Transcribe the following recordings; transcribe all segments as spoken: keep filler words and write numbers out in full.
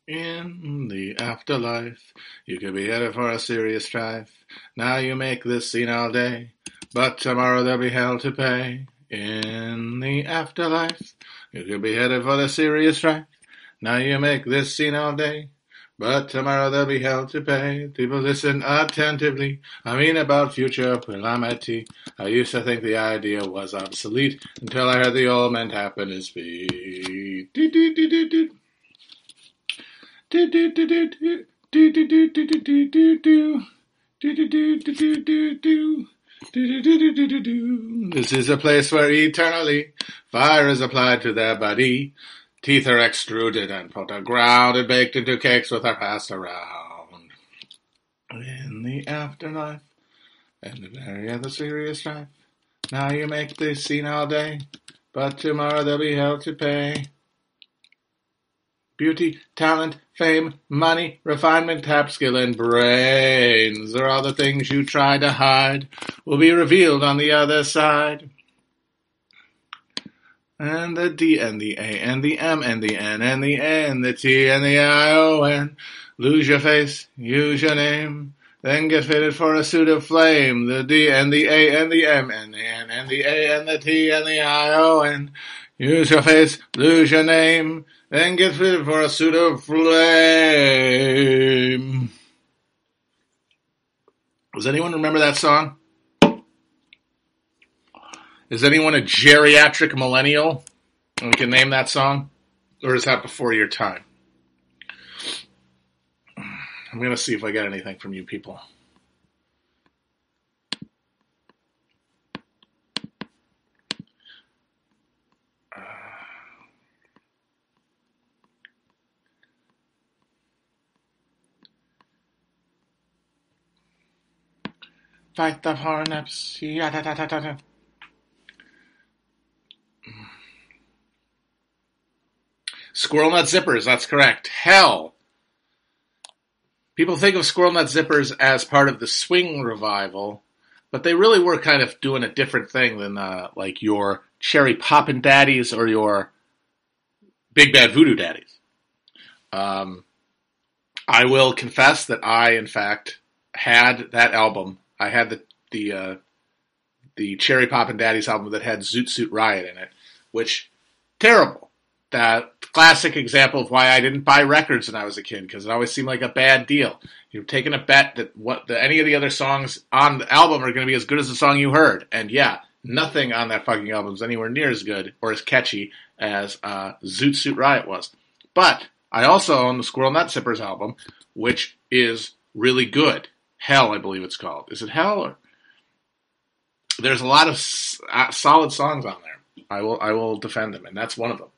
In the afterlife, you could be headed for a serious strife. Now you make this scene all day, but tomorrow there'll be hell to pay. In the afterlife, you could be headed for the serious strife. Now you make this scene all day, but tomorrow there'll be hell to pay. People listen attentively. I mean about future calamity. I used to think the idea was obsolete until I heard the old man tapping his feet. Do, do, do, do, do. Do do do do do do do do do do do do do do do do do do. This is a place where eternally fire is applied to their body. Teeth are extruded and put to ground and baked into cakes with are passed around. In the afterlife, and the very other serious strife. Now you make this scene all day, but tomorrow there'll be hell to pay. Beauty, talent, fame, money, refinement, tap, skill, and brains are all the things you try to hide, will be revealed on the other side. And the D and the A and the M and the N and the A and the T and the I O N. Lose your face, use your name, then get fitted for a suit of flame. The D and the A and the M and the N and the A and the T and the I O N. Use your face, lose your name, then get fitted for a suit of flame. Does anyone remember that song? Is anyone a geriatric millennial and can name that song? Or is that before your time? I'm going to see if I get anything from you people. Fight the hornets. Yeah, Squirrel Nut Zippers, that's correct. Hell. People think of Squirrel Nut Zippers as part of the swing revival, but they really were kind of doing a different thing than uh, like your Cherry Poppin' Daddies or your Big Bad Voodoo Daddies. Um, I will confess that I, in fact, had that album. I had the the uh, the Cherry Poppin' Daddies album that had Zoot Suit Riot in it, which, terrible. That classic example of why I didn't buy records when I was a kid, because it always seemed like a bad deal. You're taking a bet that what the, any of the other songs on the album are going to be as good as the song you heard. And yeah, nothing on that fucking album is anywhere near as good or as catchy as uh, Zoot Suit Riot was. But I also own the Squirrel Nut Zippers album, which is really good. Hell, I believe it's called. Is it Hell? Or... There's a lot of s- uh, solid songs on there. I will I will defend them, and that's one of them.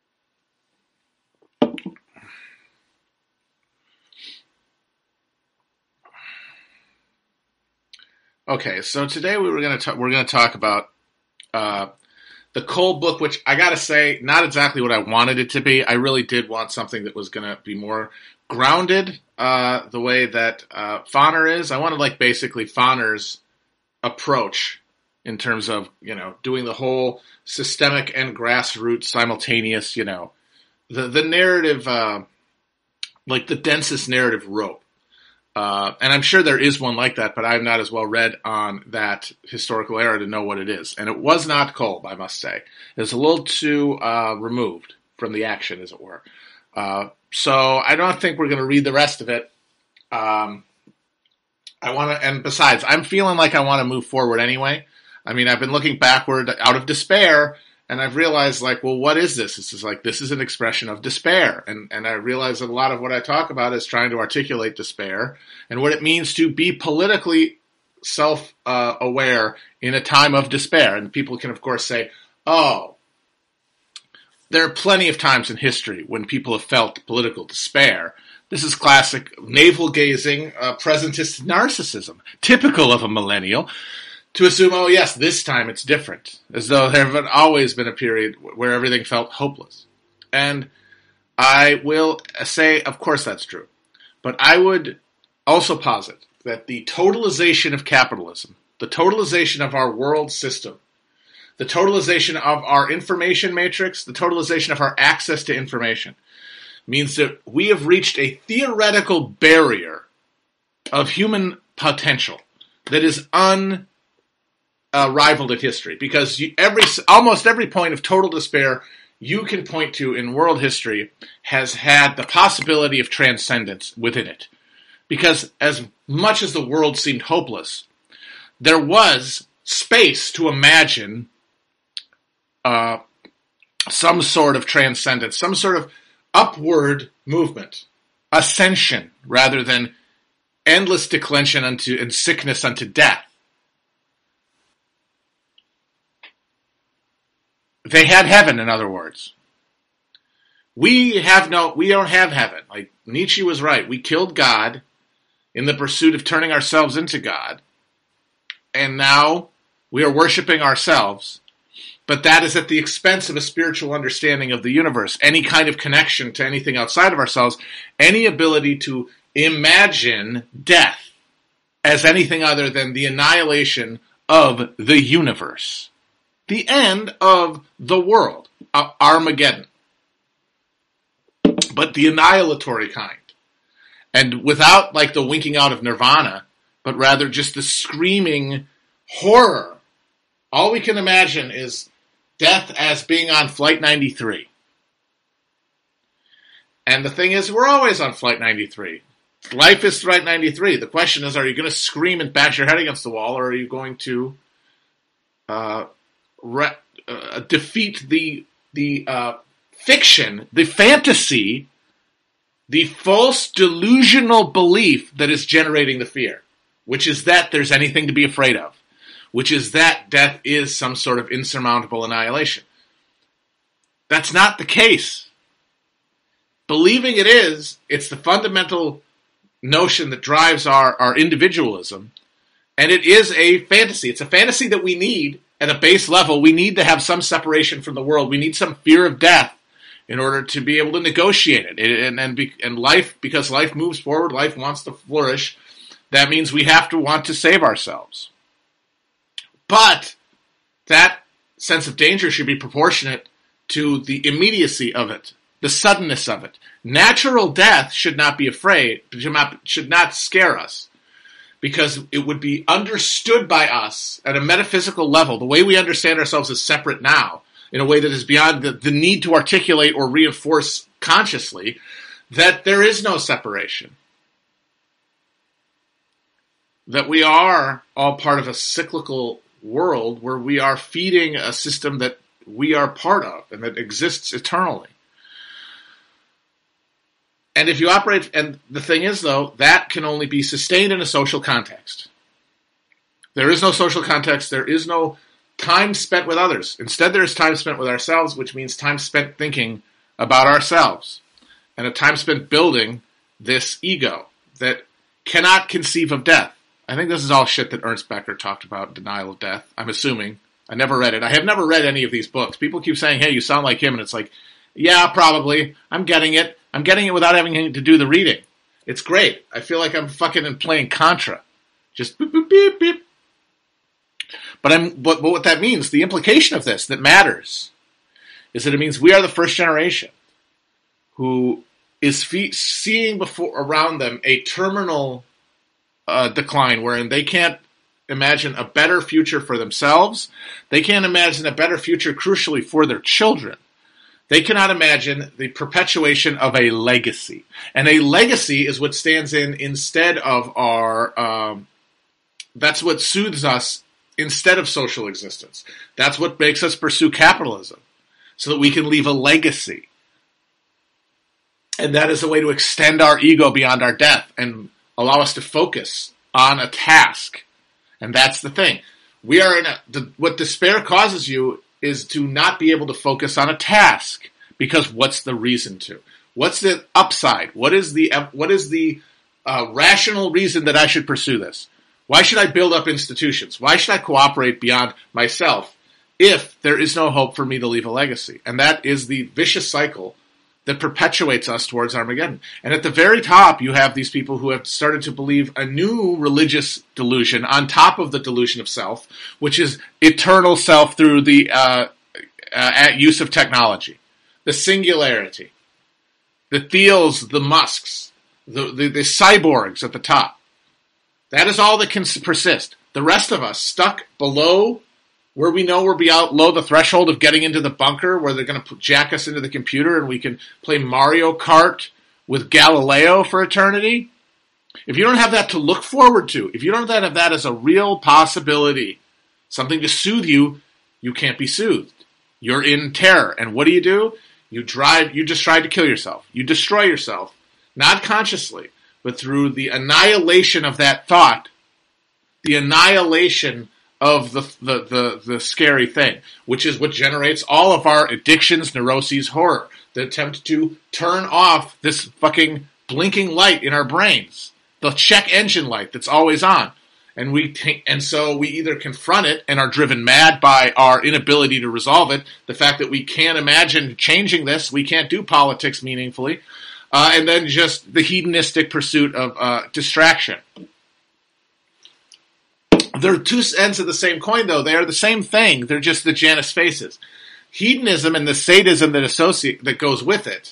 Okay, so today we were going to we're going to talk about uh, the Cole book, which I got to say, not exactly what I wanted it to be. I really did want something that was going to be more grounded, uh, the way that uh, Fauner is. I wanted like basically Fauner's approach in terms of, you know, doing the whole systemic and grassroots simultaneous, you know, the the narrative, uh, like the densest narrative rope. Uh, and I'm sure there is one like that, but I'm not as well read on that historical era to know what it is. And it was not Kolb, I must say. It's a little too uh, removed from the action, as it were. Uh, so I don't think we're going to read the rest of it. Um, I want to, and besides, I'm feeling like I want to move forward anyway. I mean, I've been looking backward out of despair, and I've realized, like, well, what is this? This is like, this is an expression of despair. And, and I realize that a lot of what I talk about is trying to articulate despair and what it means to be politically self-aware uh, in a time of despair. And people can, of course, say, oh, there are plenty of times in history when people have felt political despair. This is classic navel-gazing, uh, presentist narcissism, typical of a millennial. To assume, oh yes, this time it's different, as though there had always been a period where everything felt hopeless. And I will say, of course that's true. But I would also posit that the totalization of capitalism, the totalization of our world system, the totalization of our information matrix, the totalization of our access to information, means that we have reached a theoretical barrier of human potential that is unrivaled in history. Because you, every almost every point of total despair you can point to in world history has had the possibility of transcendence within it. Because as much as the world seemed hopeless, there was space to imagine uh, some sort of transcendence, some sort of upward movement, ascension, rather than endless declension unto and sickness unto death. They had heaven, in other words. We have no, we don't have heaven. Like Nietzsche was right. We killed God in the pursuit of turning ourselves into God. And now we are worshiping ourselves. But that is at the expense of a spiritual understanding of the universe. Any kind of connection to anything outside of ourselves. Any ability to imagine death as anything other than the annihilation of the universe. The end of the world. Uh, Armageddon. But the annihilatory kind. And without like the winking out of nirvana, but rather just the screaming horror. All we can imagine is death as being on Flight ninety-three. And the thing is, we're always on Flight ninety-three. Life is Flight ninety-three. The question is, are you going to scream and bash your head against the wall, or are you going to uh, re- uh, defeat the the uh, fiction, the fantasy, the false delusional belief that is generating the fear, which is that there's anything to be afraid of, which is that death is some sort of insurmountable annihilation. That's not the case. Believing it is, it's the fundamental notion that drives our, our individualism, and it is a fantasy. It's a fantasy that we need at a base level. We need to have some separation from the world. We need some fear of death in order to be able to negotiate it. And, and, be, and life, because life moves forward, life wants to flourish, that means we have to want to save ourselves. But that sense of danger should be proportionate to the immediacy of it, the suddenness of it. Natural death should not be afraid, should not, should not scare us, because it would be understood by us at a metaphysical level, the way we understand ourselves as separate now, in a way that is beyond the, the need to articulate or reinforce consciously, that there is no separation. That we are all part of a cyclical world where we are feeding a system that we are part of and that exists eternally. And if you operate, and the thing is though, that can only be sustained in a social context. There is no social context, there is no time spent with others. Instead, there is time spent with ourselves, which means time spent thinking about ourselves. And a time spent building this ego that cannot conceive of death. I think this is all shit that Ernst Becker talked about, denial of death. I'm assuming. I never read it. I have never read any of these books. People keep saying, hey, you sound like him. And it's like, yeah, probably. I'm getting it. I'm getting it without having to do the reading. It's great. I feel like I'm fucking playing Contra. Just beep, beep, beep, beep. But, I'm, but, but what that means, the implication of this that matters, is that it means we are the first generation who is fe- seeing before around them a terminal uh, decline wherein they can't imagine a better future for themselves. They can't imagine a better future, crucially, for their children. They cannot imagine the perpetuation of a legacy. And a legacy is what stands in instead of our, um, that's what soothes us instead of social existence. That's what makes us pursue capitalism, so that we can leave a legacy. And that is a way to extend our ego beyond our death and allow us to focus on a task. And that's the thing. We are in a, the, what despair causes you is to not be able to focus on a task, because what's the reason to? What's the upside? What is the what is the uh, rational reason that I should pursue this? Why should I build up institutions? Why should I cooperate beyond myself if there is no hope for me to leave a legacy? And that is the vicious cycle that perpetuates us towards Armageddon. And at the very top, you have these people who have started to believe a new religious delusion on top of the delusion of self, which is eternal self through the uh, uh, use of technology, the singularity. the Thiels, the Musks, the, the, the cyborgs at the top. That is all that can persist. The rest of us, stuck below where we know we're below the threshold of getting into the bunker, where they're going to jack us into the computer and we can play Mario Kart with Galileo for eternity. If you don't have that to look forward to, if you don't have that as a real possibility, something to soothe you, you can't be soothed. You're in terror. And what do you do? You drive, you just try to kill yourself. You destroy yourself, not consciously, but through the annihilation of that thought, the annihilation of the, the, the, the scary thing, which is what generates all of our addictions, neuroses, horror. The attempt to turn off this fucking blinking light in our brains, the check engine light that's always on. And we t- and so we either confront it and are driven mad by our inability to resolve it, the fact that we can't imagine changing this, we can't do politics meaningfully, uh, and then just the hedonistic pursuit of uh, distraction. They're two ends of the same coin, though. They are the same thing. They're just the Janus faces. Hedonism and the sadism that associate that goes with it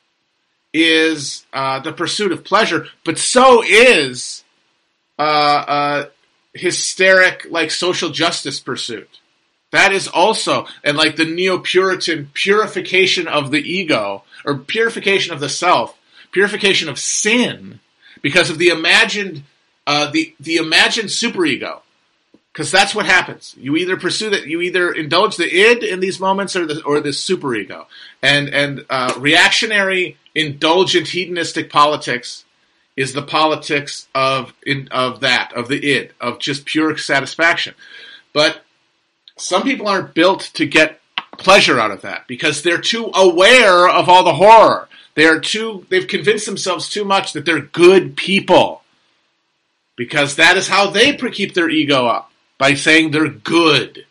is uh, the pursuit of pleasure, but so is uh, uh, hysteric, like, social justice pursuit. That is also, and like the neo-Puritan purification of the ego, or purification of the self, purification of sin, because of the imagined, uh, the the imagined superego. Because that's what happens. You either pursue that, you either indulge the id in these moments, or the or the superego. And and uh, reactionary, indulgent, hedonistic politics is the politics of in, of that, of the id, of just pure satisfaction. But some people aren't built to get pleasure out of that because they're too aware of all the horror. They are too. They've convinced themselves too much that they're good people because that is how they keep their ego up, by saying they're good.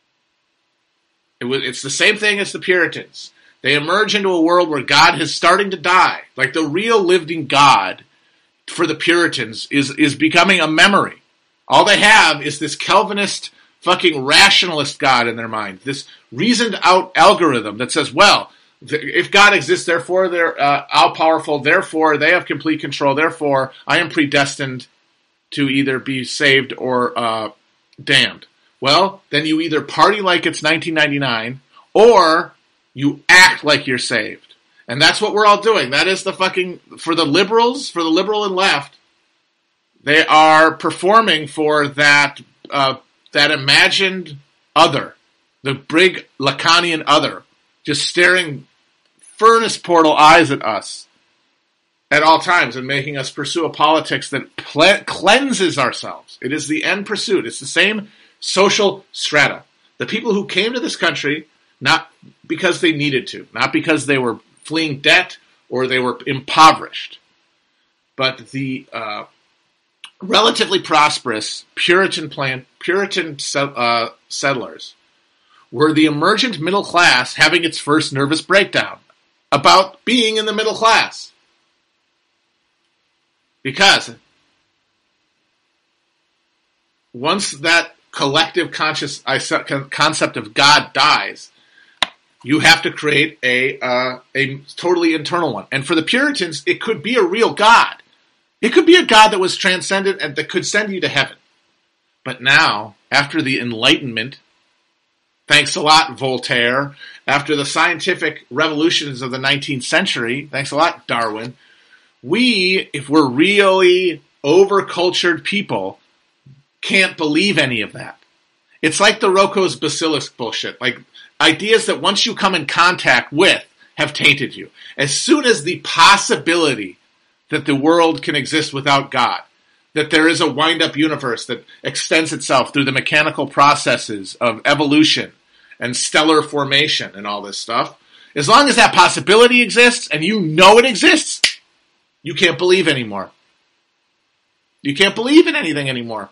It was, it's the same thing as the Puritans. They emerge into a world where God is starting to die. Like the real living God for the Puritans is, is becoming a memory. All they have is this Calvinist fucking rationalist God in their mind. This reasoned out algorithm that says, well, if God exists, therefore they're uh, all-powerful, therefore they have complete control, therefore I am predestined to either be saved or uh, damned. Well, then you either party like it's nineteen ninety-nine, or you act like you're saved. And that's what we're all doing. That is the fucking, for the liberals, for the liberal and left, they are performing for that, uh, that imagined other, the big Lacanian other, just staring furnace portal eyes at us at all times and making us pursue a politics that ple- cleanses ourselves. It is the end pursuit. It's the same social strata. The people who came to this country, not because they needed to, not because they were fleeing debt or they were impoverished, but the uh, relatively prosperous Puritan plant, Puritan uh, settlers were the emergent middle class having its first nervous breakdown about being in the middle class. Because once that collective conscious concept of God dies, you have to create a uh, a totally internal one. And for the Puritans, it could be a real God. It could be a God that was transcendent and that could send you to heaven. But now, after the Enlightenment, thanks a lot, Voltaire, after the scientific revolutions of the nineteenth century, thanks a lot, Darwin, we, if we're really over-cultured people, can't believe any of that. It's like the Roko's basilisk bullshit. Like, ideas that once you come in contact with have tainted you. As soon as the possibility that the world can exist without God, that there is a wind-up universe that extends itself through the mechanical processes of evolution and stellar formation and all this stuff, as long as that possibility exists and you know it exists, you can't believe anymore. You can't believe in anything anymore.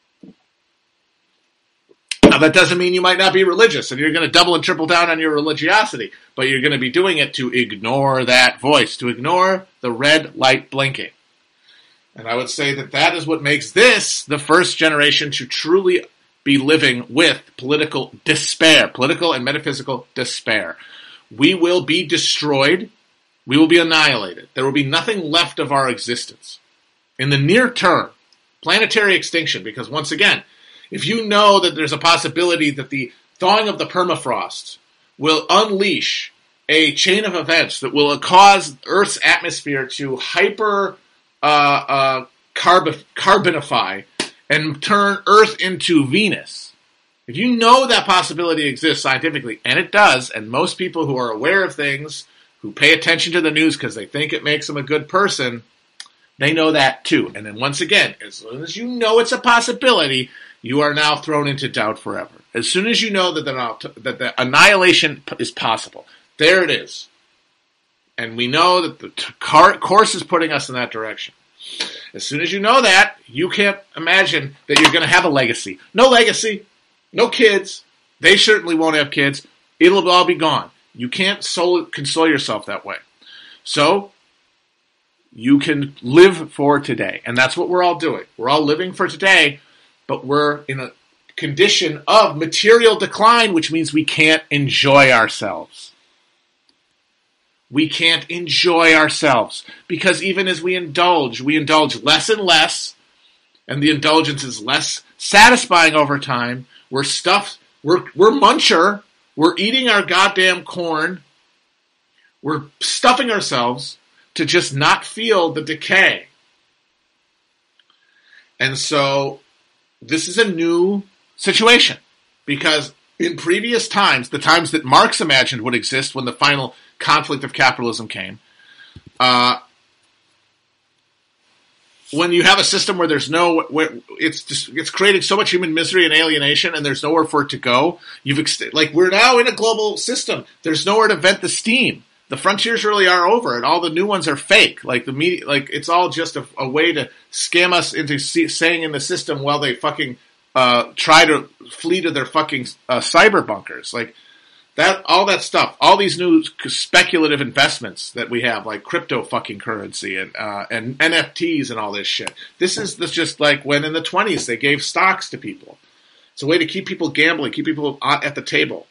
Now, that doesn't mean you might not be religious and you're going to double and triple down on your religiosity, but you're going to be doing it to ignore that voice, to ignore the red light blinking. And I would say that that is what makes this the first generation to truly be living with political despair, political and metaphysical despair. We will be destroyed We will be annihilated. There will be nothing left of our existence. In the near term, planetary extinction, because once again, if you know that there's a possibility that the thawing of the permafrost will unleash a chain of events that will cause Earth's atmosphere to hyper uh, uh, carb- carbonify and turn Earth into Venus. If you know that possibility exists scientifically, and it does, and most people who are aware of things, who pay attention to the news because they think it makes them a good person, they know that too. And then once again, as soon as you know it's a possibility, you are now thrown into doubt forever. As soon as you know that the, that the annihilation is possible, there it is. And we know that the car, course is putting us in that direction. As soon as you know that, you can't imagine that you're going to have a legacy. No legacy. No kids. They certainly won't have kids. It'll all be gone. You can't sol- console yourself that way. So, you can live for today. And that's what we're all doing. We're all living for today, but we're in a condition of material decline, which means we can't enjoy ourselves. We can't enjoy ourselves. Because even as we indulge, we indulge less and less, and the indulgence is less satisfying over time. We're stuffed. We're, we're muncher. We're eating our goddamn corn. We're stuffing ourselves to just not feel the decay. And so this is a new situation. Because in previous times, the times that Marx imagined would exist when the final conflict of capitalism came, uh, when you have a system where there's no, where it's just, it's creating so much human misery and alienation, and there's nowhere for it to go. You've ex- like we're now in a global system. There's nowhere to vent the steam. The frontiers really are over, and all the new ones are fake. Like the media, like it's all just a, a way to scam us into see, staying in the system while they fucking uh, try to flee to their fucking uh, cyber bunkers. Like that, all that stuff, all these new speculative investments that we have, like crypto fucking currency and uh, and N F Ts and all this shit. This is this just like when in the twenties they gave stocks to people. It's a way to keep people gambling, keep people at the table.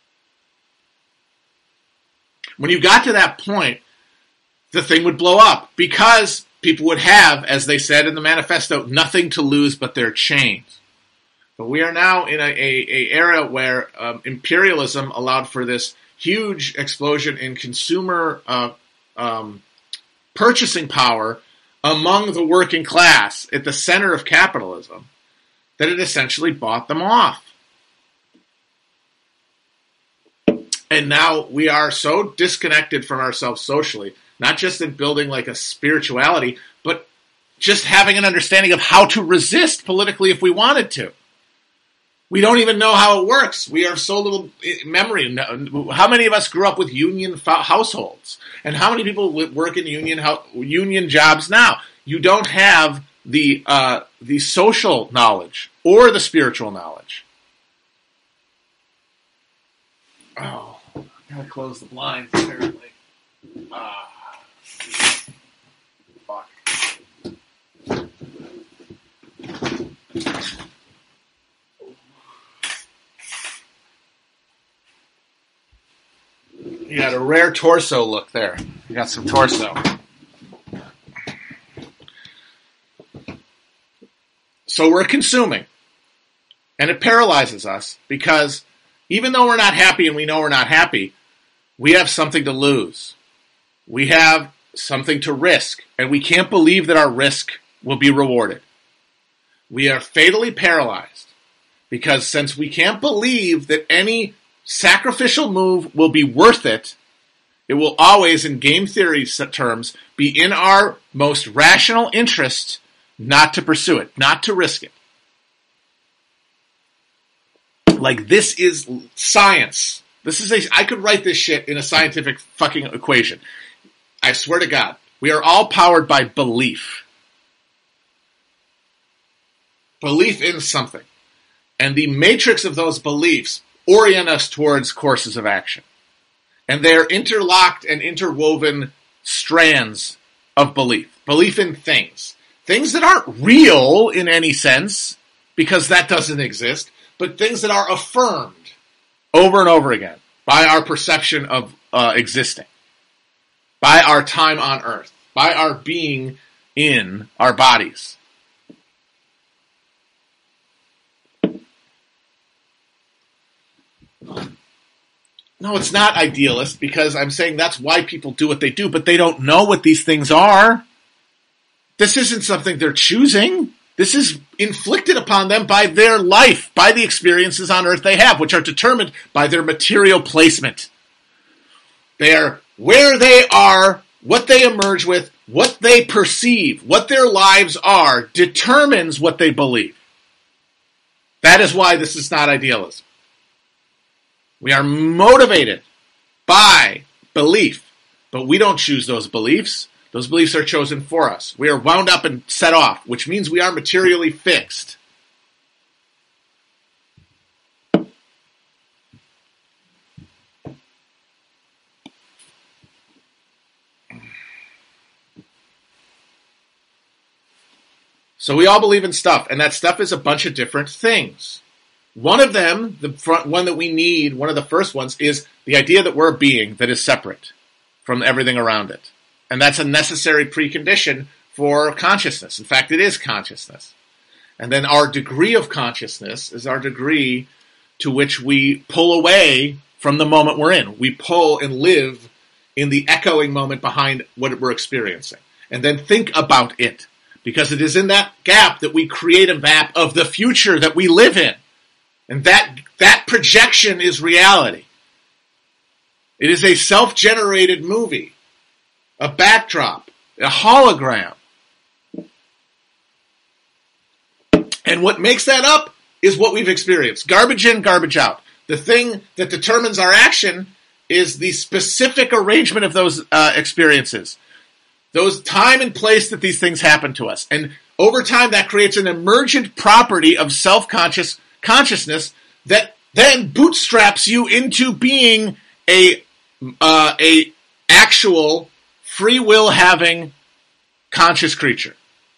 When you got to that point, the thing would blow up because people would have, as they said in the manifesto, nothing to lose but their chains. But we are now in a, a, a era where um, imperialism allowed for this huge explosion in consumer uh, um, purchasing power among the working class at the center of capitalism that it essentially bought them off. And now we are so disconnected from ourselves socially, not just in building like a spirituality, but just having an understanding of how to resist politically if we wanted to. We don't even know how it works. We are so little memory. How many of us grew up with union households? And how many people work in union union jobs now? You don't have the uh, the social knowledge or the spiritual knowledge. Oh. Gotta close the blinds, apparently. Ah. Fuck. You got a rare torso look there. You got some torso. So we're consuming. And it paralyzes us because even though we're not happy and we know we're not happy, we have something to lose. We have something to risk, and we can't believe that our risk will be rewarded. We are fatally paralyzed because since we can't believe that any sacrificial move will be worth it, it will always, in game theory terms, be in our most rational interest not to pursue it, not to risk it. Like, this is science. This is a, I could write this shit in a scientific fucking equation. I swear to God. We are all powered by belief. Belief in something. And the matrix of those beliefs orient us towards courses of action. And they're interlocked and interwoven strands of belief. Belief in things. Things that aren't real in any sense, because that doesn't exist, but things that are affirmed over and over again by our perception of uh, existing. by our time on earth, by our being in our bodies. No, it's not idealist, because I'm saying that's why people do what they do, but they don't know what these things are. This isn't something they're choosing. This is inflicted upon them by their life, by the experiences on earth they have, which are determined by their material placement. They are where they are, what they emerge with, what they perceive, what their lives are, determines what they believe. That is why this is not idealism. We are motivated by belief, but we don't choose those beliefs. Those beliefs are chosen for us. We are wound up and set off, which means we are materially fixed. So we all believe in stuff, and that stuff is a bunch of different things. One of them, the front one that we need, one of the first ones, is the idea that we're a being that is separate from everything around it. And that's a necessary precondition for consciousness. In fact, it is consciousness. And then our degree of consciousness is our degree to which we pull away from the moment we're in. We pull and live in the echoing moment behind what we're experiencing. And then think about it. Because it is in that gap that we create a map of the future that we live in. And that that projection is reality. It is a self-generated movie, a backdrop, a hologram. And what makes that up is what we've experienced. Garbage in, garbage out. The thing that determines our action is the specific arrangement of those uh, experiences. Those time and place that these things happen to us. And over time, that creates an emergent property of self-conscious consciousness that then bootstraps you into being a uh, a actual free will having conscious creature.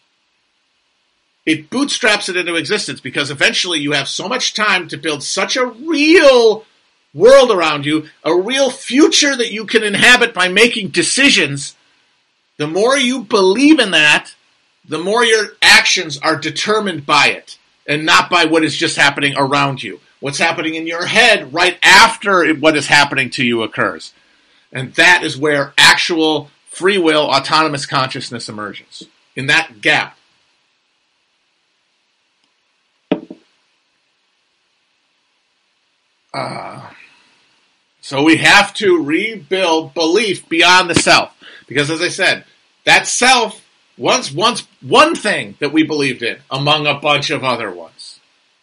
It bootstraps it into existence because eventually you have so much time to build such a real world around you, a real future that you can inhabit by making decisions. The more you believe in that, the more your actions are determined by it. And not by what is just happening around you. What's happening in your head right after what is happening to you occurs. And that is where actual free will, autonomous consciousness emerges. In that gap. Uh, so we have to rebuild belief beyond the self. Because as I said, that self Once, once, one thing that we believed in among a bunch of other ones.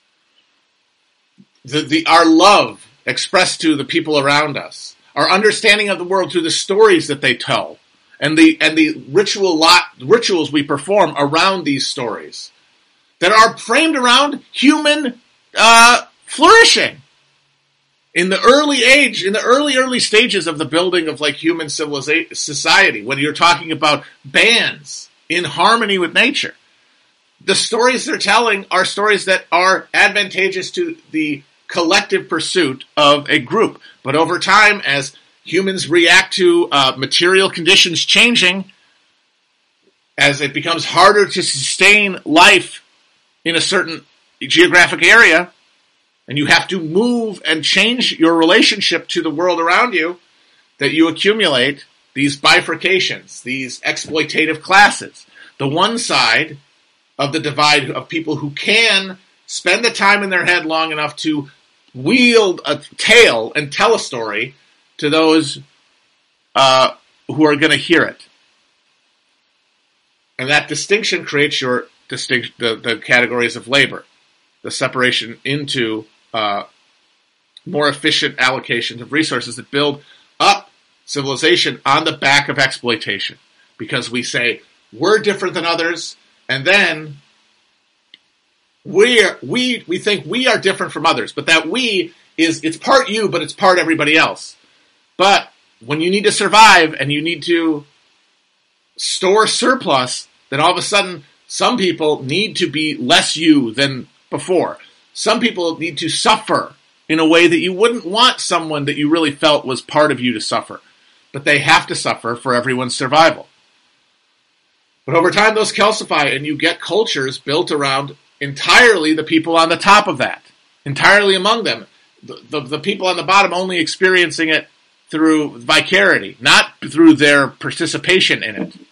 The, the, our love expressed to the people around us. Our understanding of the world through the stories that they tell. And the, and the ritual lot, rituals we perform around these stories. That are framed around human, uh, flourishing. In the early age, in the early, early stages of the building of like human civilization, society, when you're talking about bands, in harmony with nature. The stories they're telling are stories that are advantageous to the collective pursuit of a group. But over time, as humans react to uh, material conditions changing, as it becomes harder to sustain life in a certain geographic area, and you have to move and change your relationship to the world around you, that you accumulate these bifurcations, these exploitative classes. The one side of the divide of people who can spend the time in their head long enough to wield a tale and tell a story to those uh, who are going to hear it. And that distinction creates your distinct, the, the categories of labor, the separation into uh, more efficient allocations of resources that build up civilization on the back of exploitation. Because we say, we're different than others, and then we're, we we think we are different from others. But that we is, it's part you, but it's part everybody else. But when you need to survive and you need to store surplus, then all of a sudden some people need to be less you than before. Some people need to suffer in a way that you wouldn't want someone that you really felt was part of you to suffer. but they have to suffer for everyone's survival. But over time, those calcify, and you get cultures built around entirely the people on the top of that, entirely among them. The, the, the people on the bottom only experiencing it through vicarity, not through their participation in it.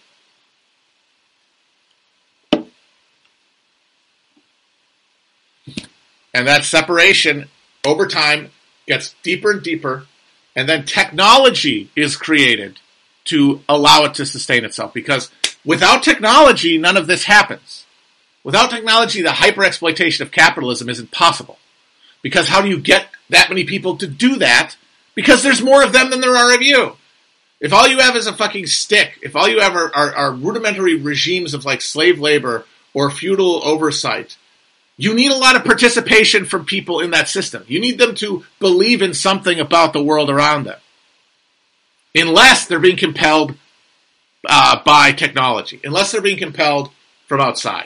And that separation, over time, gets deeper and deeper, and then technology is created to allow it to sustain itself. Because without technology, none of this happens. Without technology, the hyper-exploitation of capitalism isn't possible. Because how do you get that many people to do that? Because there's more of them than there are of you. If all you have is a fucking stick, if all you have are, are, are rudimentary regimes of like slave labor or feudal oversight, you need a lot of participation from people in that system. You need them to believe in something about the world around them. Unless they're being compelled uh, by technology. Unless they're being compelled from outside.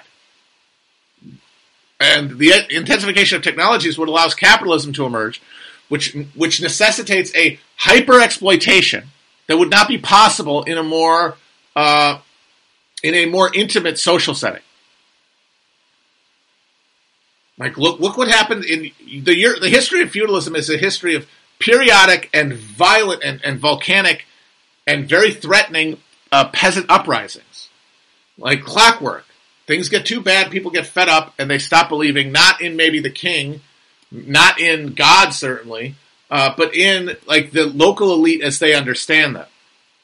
And the intensification of technology is what allows capitalism to emerge, which which necessitates a hyper-exploitation that would not be possible in a more uh, in a more intimate social setting. Like, look, look what happened in the year. The history of feudalism is a history of periodic and violent and, and volcanic and very threatening uh, peasant uprisings, like clockwork. Things get too bad, people get fed up, and they stop believing not in maybe the king, not in God certainly, uh, but in like the local elite as they understand them.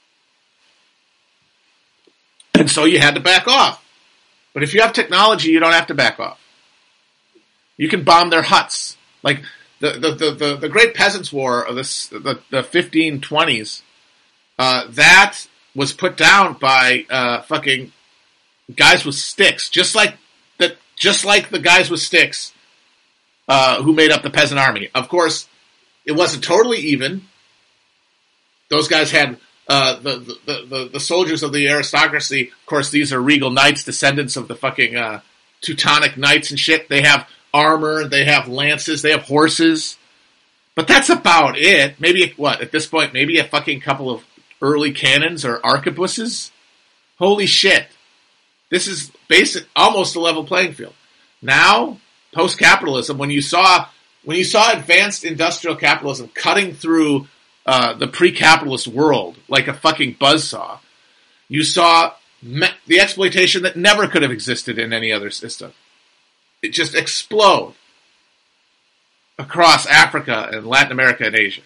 And so you had to back off. But if you have technology, you don't have to back off. You can bomb their huts. Like the the the, the, the Great Peasants' War of this, the the fifteen twenties, uh, that was put down by uh, fucking guys with sticks, just like the just like the guys with sticks uh, who made up the peasant army. Of course, it wasn't totally even. Those guys had uh, the, the, the the soldiers of the aristocracy. Of course, these are regal knights, descendants of the fucking uh, Teutonic knights and shit. They have armor, they have lances, they have horses, but that's about it. Maybe what at this point, maybe a fucking couple of early cannons or arquebuses. Holy shit! This is basic, almost a level playing field. Now, post-capitalism, when you saw when you saw advanced industrial capitalism cutting through uh, the pre-capitalist world like a fucking buzzsaw, you saw me- the exploitation that never could have existed in any other system. It just explode across Africa and Latin America and Asia.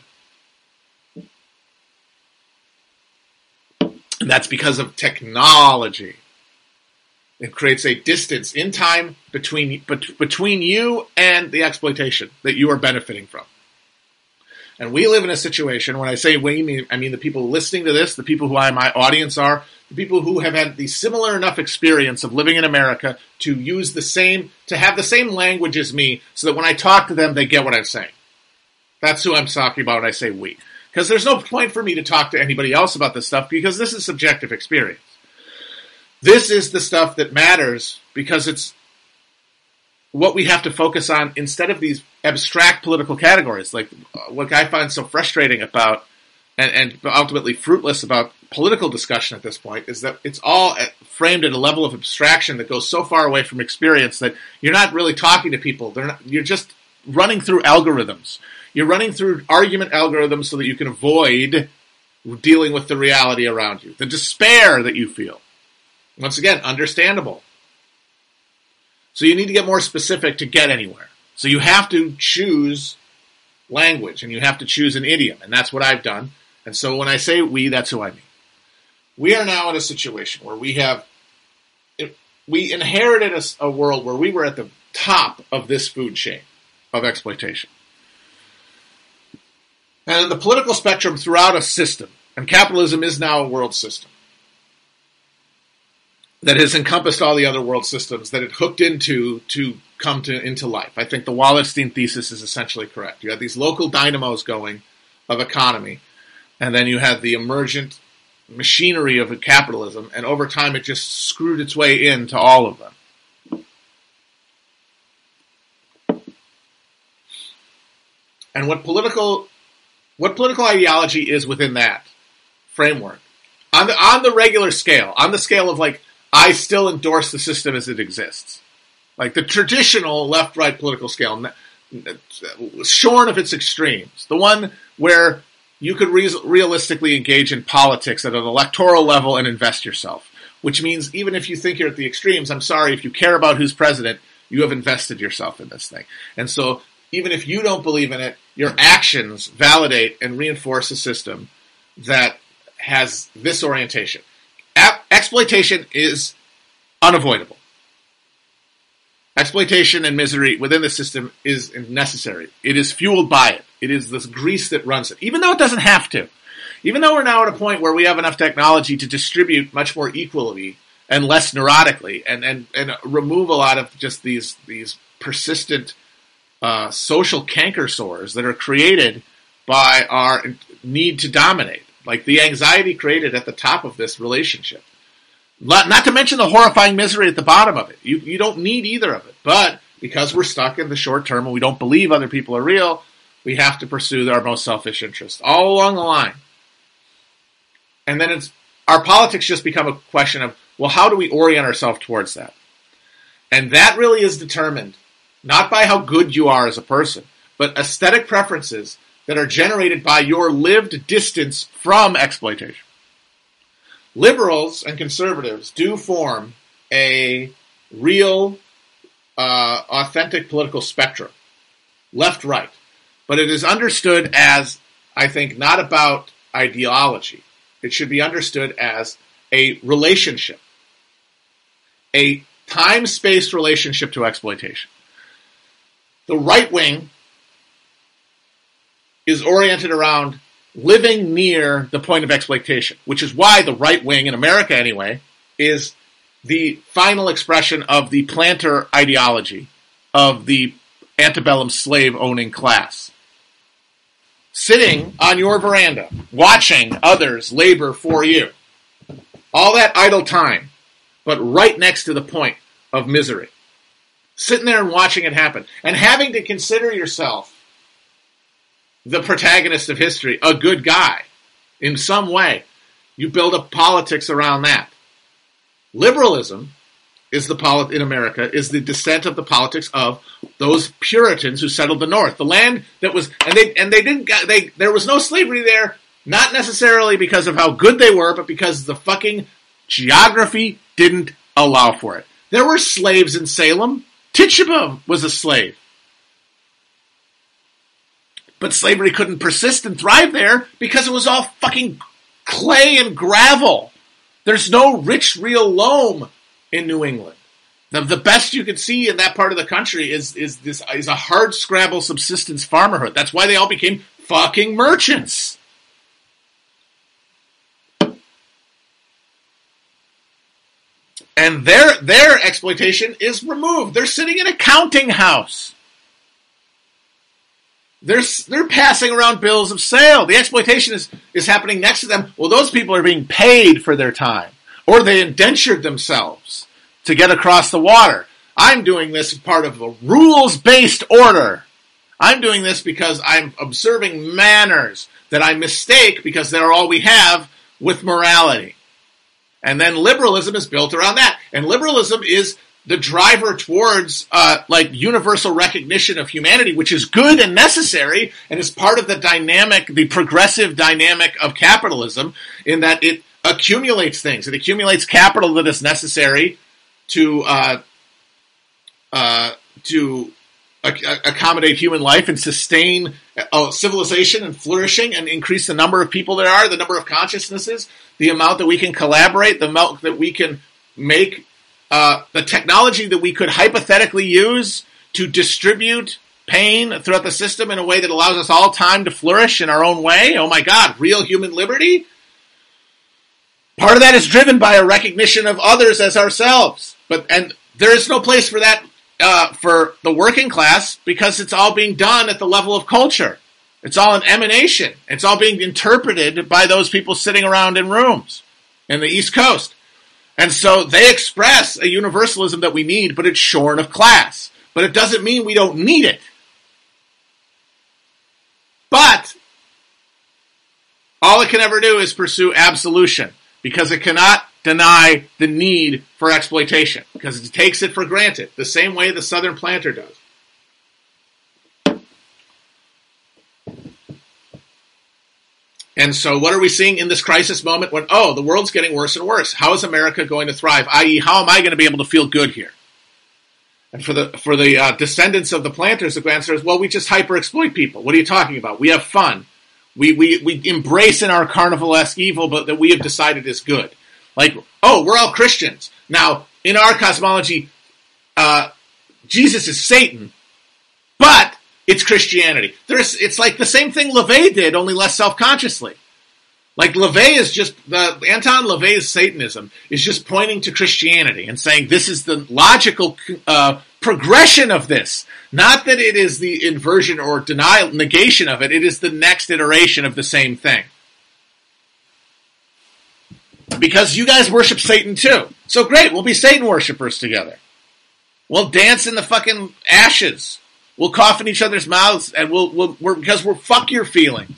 And that's because of technology. It creates a distance in time between bet, between you and the exploitation that you are benefiting from. And we live in a situation, when I say we, I mean the people listening to this, the people who I, my audience are, the people who have had the similar enough experience of living in America to use the same, to have the same language as me, so that when I talk to them, they get what I'm saying. That's who I'm talking about when I say we. Because there's no point for me to talk to anybody else about this stuff, because this is subjective experience. This is the stuff that matters, because it's what we have to focus on instead of these abstract political categories. Like what I find so frustrating about, and, and ultimately fruitless about political discussion at this point, is that it's all at, framed at a level of abstraction that goes so far away from experience that you're not really talking to people. They're not, you're just running through algorithms. You're running through argument algorithms so that you can avoid dealing with the reality around you. The despair that you feel. Once again, understandable. So you need to get more specific to get anywhere. So you have to choose language, and you have to choose an idiom, and that's what I've done. And so when I say we, that's who I mean. We are now in a situation where we have, we inherited a, a world where we were at the top of this food chain of exploitation. And the political spectrum throughout a system, and capitalism is now a world system, that has encompassed all the other world systems that it hooked into to come to into life. I think the Wallerstein thesis is essentially correct. You had these local dynamos going of economy, and then you had the emergent machinery of capitalism, and over time it just screwed its way into all of them. And what political what political ideology is within that framework, on the on the regular scale, on the scale of like, I still endorse the system as it exists, like the traditional left-right political scale, shorn of its extremes, the one where you could re- realistically engage in politics at an electoral level and invest yourself, which means even if you think you're at the extremes, I'm sorry, if you care about who's president, you have invested yourself in this thing. And so even if you don't believe in it, your actions validate and reinforce a system that has this orientation. A- exploitation is unavoidable. Exploitation and misery within the system is necessary. It is fueled by it. It is this grease that runs it, even though it doesn't have to. Even though we're now at a point where we have enough technology to distribute much more equally and less neurotically, and, and, and remove a lot of just these these persistent uh, social canker sores that are created by our need to dominate, like the anxiety created at the top of this relationship. Not to mention the horrifying misery at the bottom of it. You you don't need either of it. But because we're stuck in the short term and we don't believe other people are real, we have to pursue our most selfish interests all along the line. And then it's our politics just become a question of, well, how do we orient ourselves towards that? And that really is determined not by how good you are as a person, but aesthetic preferences that are generated by your lived distance from exploitation. Liberals and conservatives do form a real, uh, authentic political spectrum, left-right. But it is understood as, I think, not about ideology. It should be understood as a relationship, a time-space relationship to exploitation. The right wing is oriented around living near the point of exploitation, which is why the right wing, in America anyway, is the final expression of the planter ideology of the antebellum slave-owning class. Sitting on your veranda, watching others labor for you. All that idle time, but right next to the point of misery. Sitting there and watching it happen, and having to consider yourself the protagonist of history, a good guy, in some way. You build a politics around that. Liberalism is the polit- in America is the descent of the politics of those Puritans who settled the North, the land that was, and they and they didn't they there was no slavery there, not necessarily because of how good they were, but because the fucking geography didn't allow for it. There were slaves in Salem. Tituba was a slave. But slavery couldn't persist and thrive there because it was all fucking clay and gravel. There's no rich, real loam in New England. The, the best you could see in that part of the country is is this is a hard scrabble subsistence farmerhood. That's why they all became fucking merchants. And their their exploitation is removed. They're sitting in a counting house. They're, they're passing around bills of sale. The exploitation is, is happening next to them. Well, those people are being paid for their time. Or they indentured themselves to get across the water. I'm doing this as part of a rules-based order. I'm doing this because I'm observing manners that I mistake because they're all we have with morality. And then liberalism is built around that. And liberalism is the driver towards uh, like universal recognition of humanity, which is good and necessary, and is part of the dynamic, the progressive dynamic of capitalism, in that it accumulates things. It accumulates capital that is necessary to uh, uh, to ac- accommodate human life and sustain uh, civilization and flourishing, and increase the number of people there are, the number of consciousnesses, the amount that we can collaborate, the amount that we can make. Uh, the technology that we could hypothetically use to distribute pain throughout the system in a way that allows us all time to flourish in our own way. Oh my God, real human liberty? Part of that is driven by a recognition of others as ourselves. But and there is no place for that uh, for the working class because it's all being done at the level of culture. It's all an emanation. It's all being interpreted by those people sitting around in rooms in the East Coast. And so they express a universalism that we need, but it's shorn of class. But it doesn't mean we don't need it. But all it can ever do is pursue absolution, because it cannot deny the need for exploitation, because it takes it for granted, the same way the southern planter does. And so what are we seeing in this crisis moment when, oh, the world's getting worse and worse? How is America going to thrive? that is, how am I going to be able to feel good here? And for the for the uh, descendants of the planters, the answer is, well, we just hyper-exploit people. What are you talking about? We have fun. We, we, we embrace in our carnivalesque evil, but that we have decided is good. Like, oh, we're all Christians. Now, in our cosmology, uh, Jesus is Satan, but it's Christianity. There's, it's like the same thing LaVey did, only less self-consciously. Like LaVey is just, the Anton LaVey's Satanism is just pointing to Christianity and saying this is the logical uh, progression of this. Not that it is the inversion or denial, negation of it. It is the next iteration of the same thing. Because you guys worship Satan too. So great, we'll be Satan worshippers together. We'll dance in the fucking ashes. We'll cough in each other's mouths, and we'll, we'll we're, because we're fuck your feelings.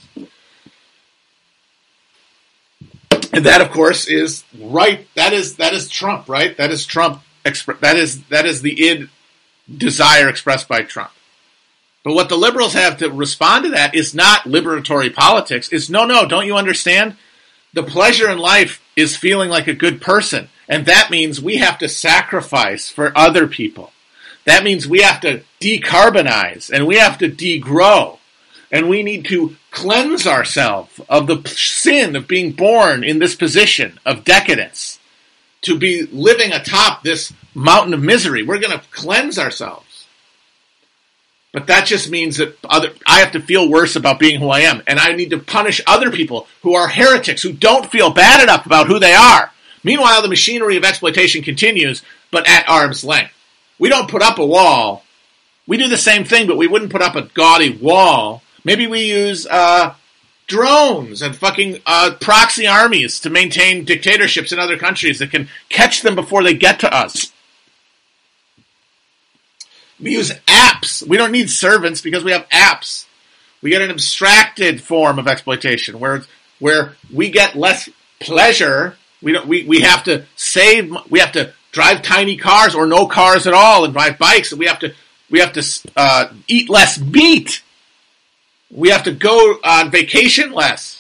And that, of course, is right. That is that is Trump, right? That is Trump. Expre- that is that is the id desire expressed by Trump. But what the liberals have to respond to that is not liberatory politics. It's no, no. Don't you understand? The pleasure in life is feeling like a good person, and that means we have to sacrifice for other people. That means we have to decarbonize, and we have to degrow, and we need to cleanse ourselves of the sin of being born in this position of decadence, to be living atop this mountain of misery. We're going to cleanse ourselves. But that just means that other, I have to feel worse about being who I am, and I need to punish other people who are heretics, who don't feel bad enough about who they are. Meanwhile, the machinery of exploitation continues, but at arm's length. We don't put up a wall. We do the same thing, but we wouldn't put up a gaudy wall. Maybe we use uh, drones and fucking uh, proxy armies to maintain dictatorships in other countries that can catch them before they get to us. We use apps. We don't need servants because we have apps. We get an abstracted form of exploitation where where we get less pleasure. We don't. We, we have to save. We have to drive tiny cars or no cars at all and ride bikes. And we have to we have to uh, eat less meat. We have to go on vacation less.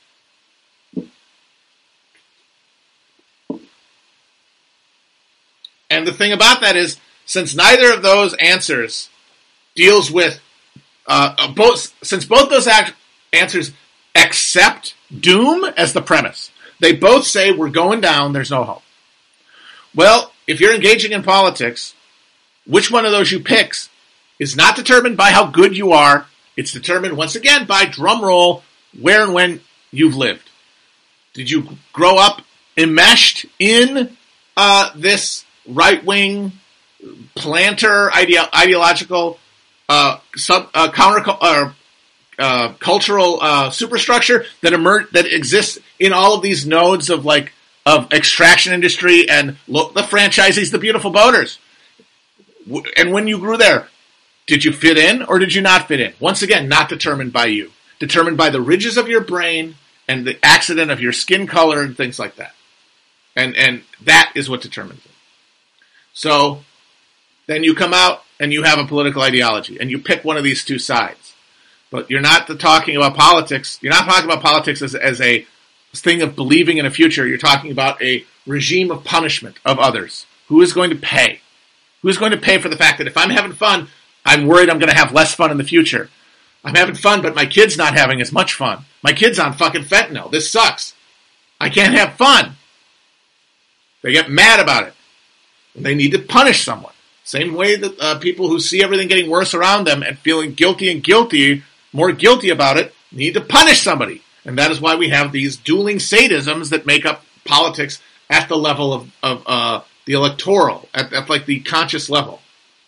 And the thing about that is, since neither of those answers deals with uh, both, since both those act- answers accept doom as the premise, they both say we're going down. There's no hope. Well, if you're engaging in politics, which one of those you pick is not determined by how good you are. It's determined, once again, by drum roll, where and when you've lived. Did you grow up enmeshed in uh, this right-wing planter ideo- ideological uh, sub, uh, counter uh, uh, cultural uh, superstructure that emer- that exists in all of these nodes of like of extraction industry and lo- the franchisees, the beautiful boaters? And when you grew there, did you fit in or did you not fit in? Once again, not determined by you. Determined by the ridges of your brain and the accident of your skin color and things like that. And and that is what determines it. So then you come out and you have a political ideology and you pick one of these two sides. But you're not talking about politics. You're not talking about politics as, as a thing of believing in a future. You're talking about a regime of punishment of others. Who is going to pay? Who is going to pay for the fact that if I'm having fun, I'm worried I'm going to have less fun in the future. I'm having fun, but my kid's not having as much fun. My kid's on fucking fentanyl. This sucks. I can't have fun. They get mad about it. And they need to punish someone. Same way that uh, people who see everything getting worse around them and feeling guilty and guilty, more guilty about it, need to punish somebody. And that is why we have these dueling sadisms that make up politics at the level of, of uh, the electoral, at, at like the conscious level.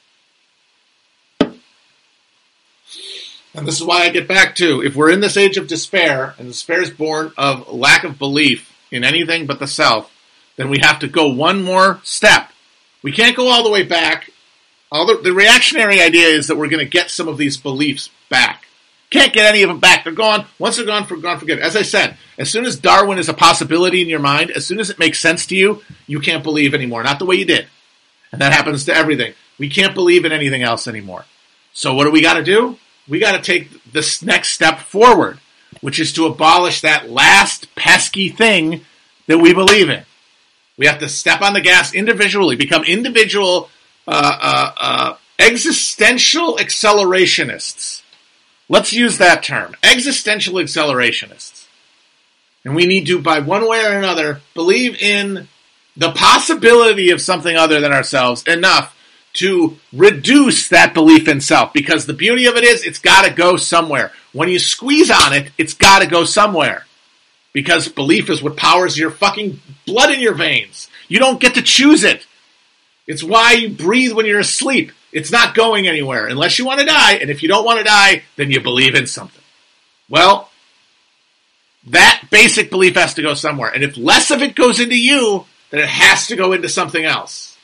And this is why I get back to, if we're in this age of despair, and despair is born of lack of belief in anything but the self, then we have to go one more step. We can't go all the way back. All the, the reactionary idea is that we're going to get some of these beliefs back. Can't get any of them back. They're gone. Once they're gone, for gone, forget it. As I said, as soon as Darwin is a possibility in your mind, as soon as it makes sense to you, you can't believe anymore. Not the way you did. And that happens to everything. We can't believe in anything else anymore. So what do we got to do? We got to take this next step forward, which is to abolish that last pesky thing that we believe in. We have to step on the gas individually, become individual uh, uh, uh, existential accelerationists. Let's use that term, existential accelerationists. And we need to, by one way or another, believe in the possibility of something other than ourselves enough to reduce that belief in self. Because the beauty of it is, it's got to go somewhere. When you squeeze on it, it's got to go somewhere. Because belief is what powers your fucking blood in your veins. You don't get to choose it. It's why you breathe when you're asleep. It's not going anywhere unless you want to die. And if you don't want to die, then you believe in something. Well, that basic belief has to go somewhere. And if less of it goes into you, then it has to go into something else.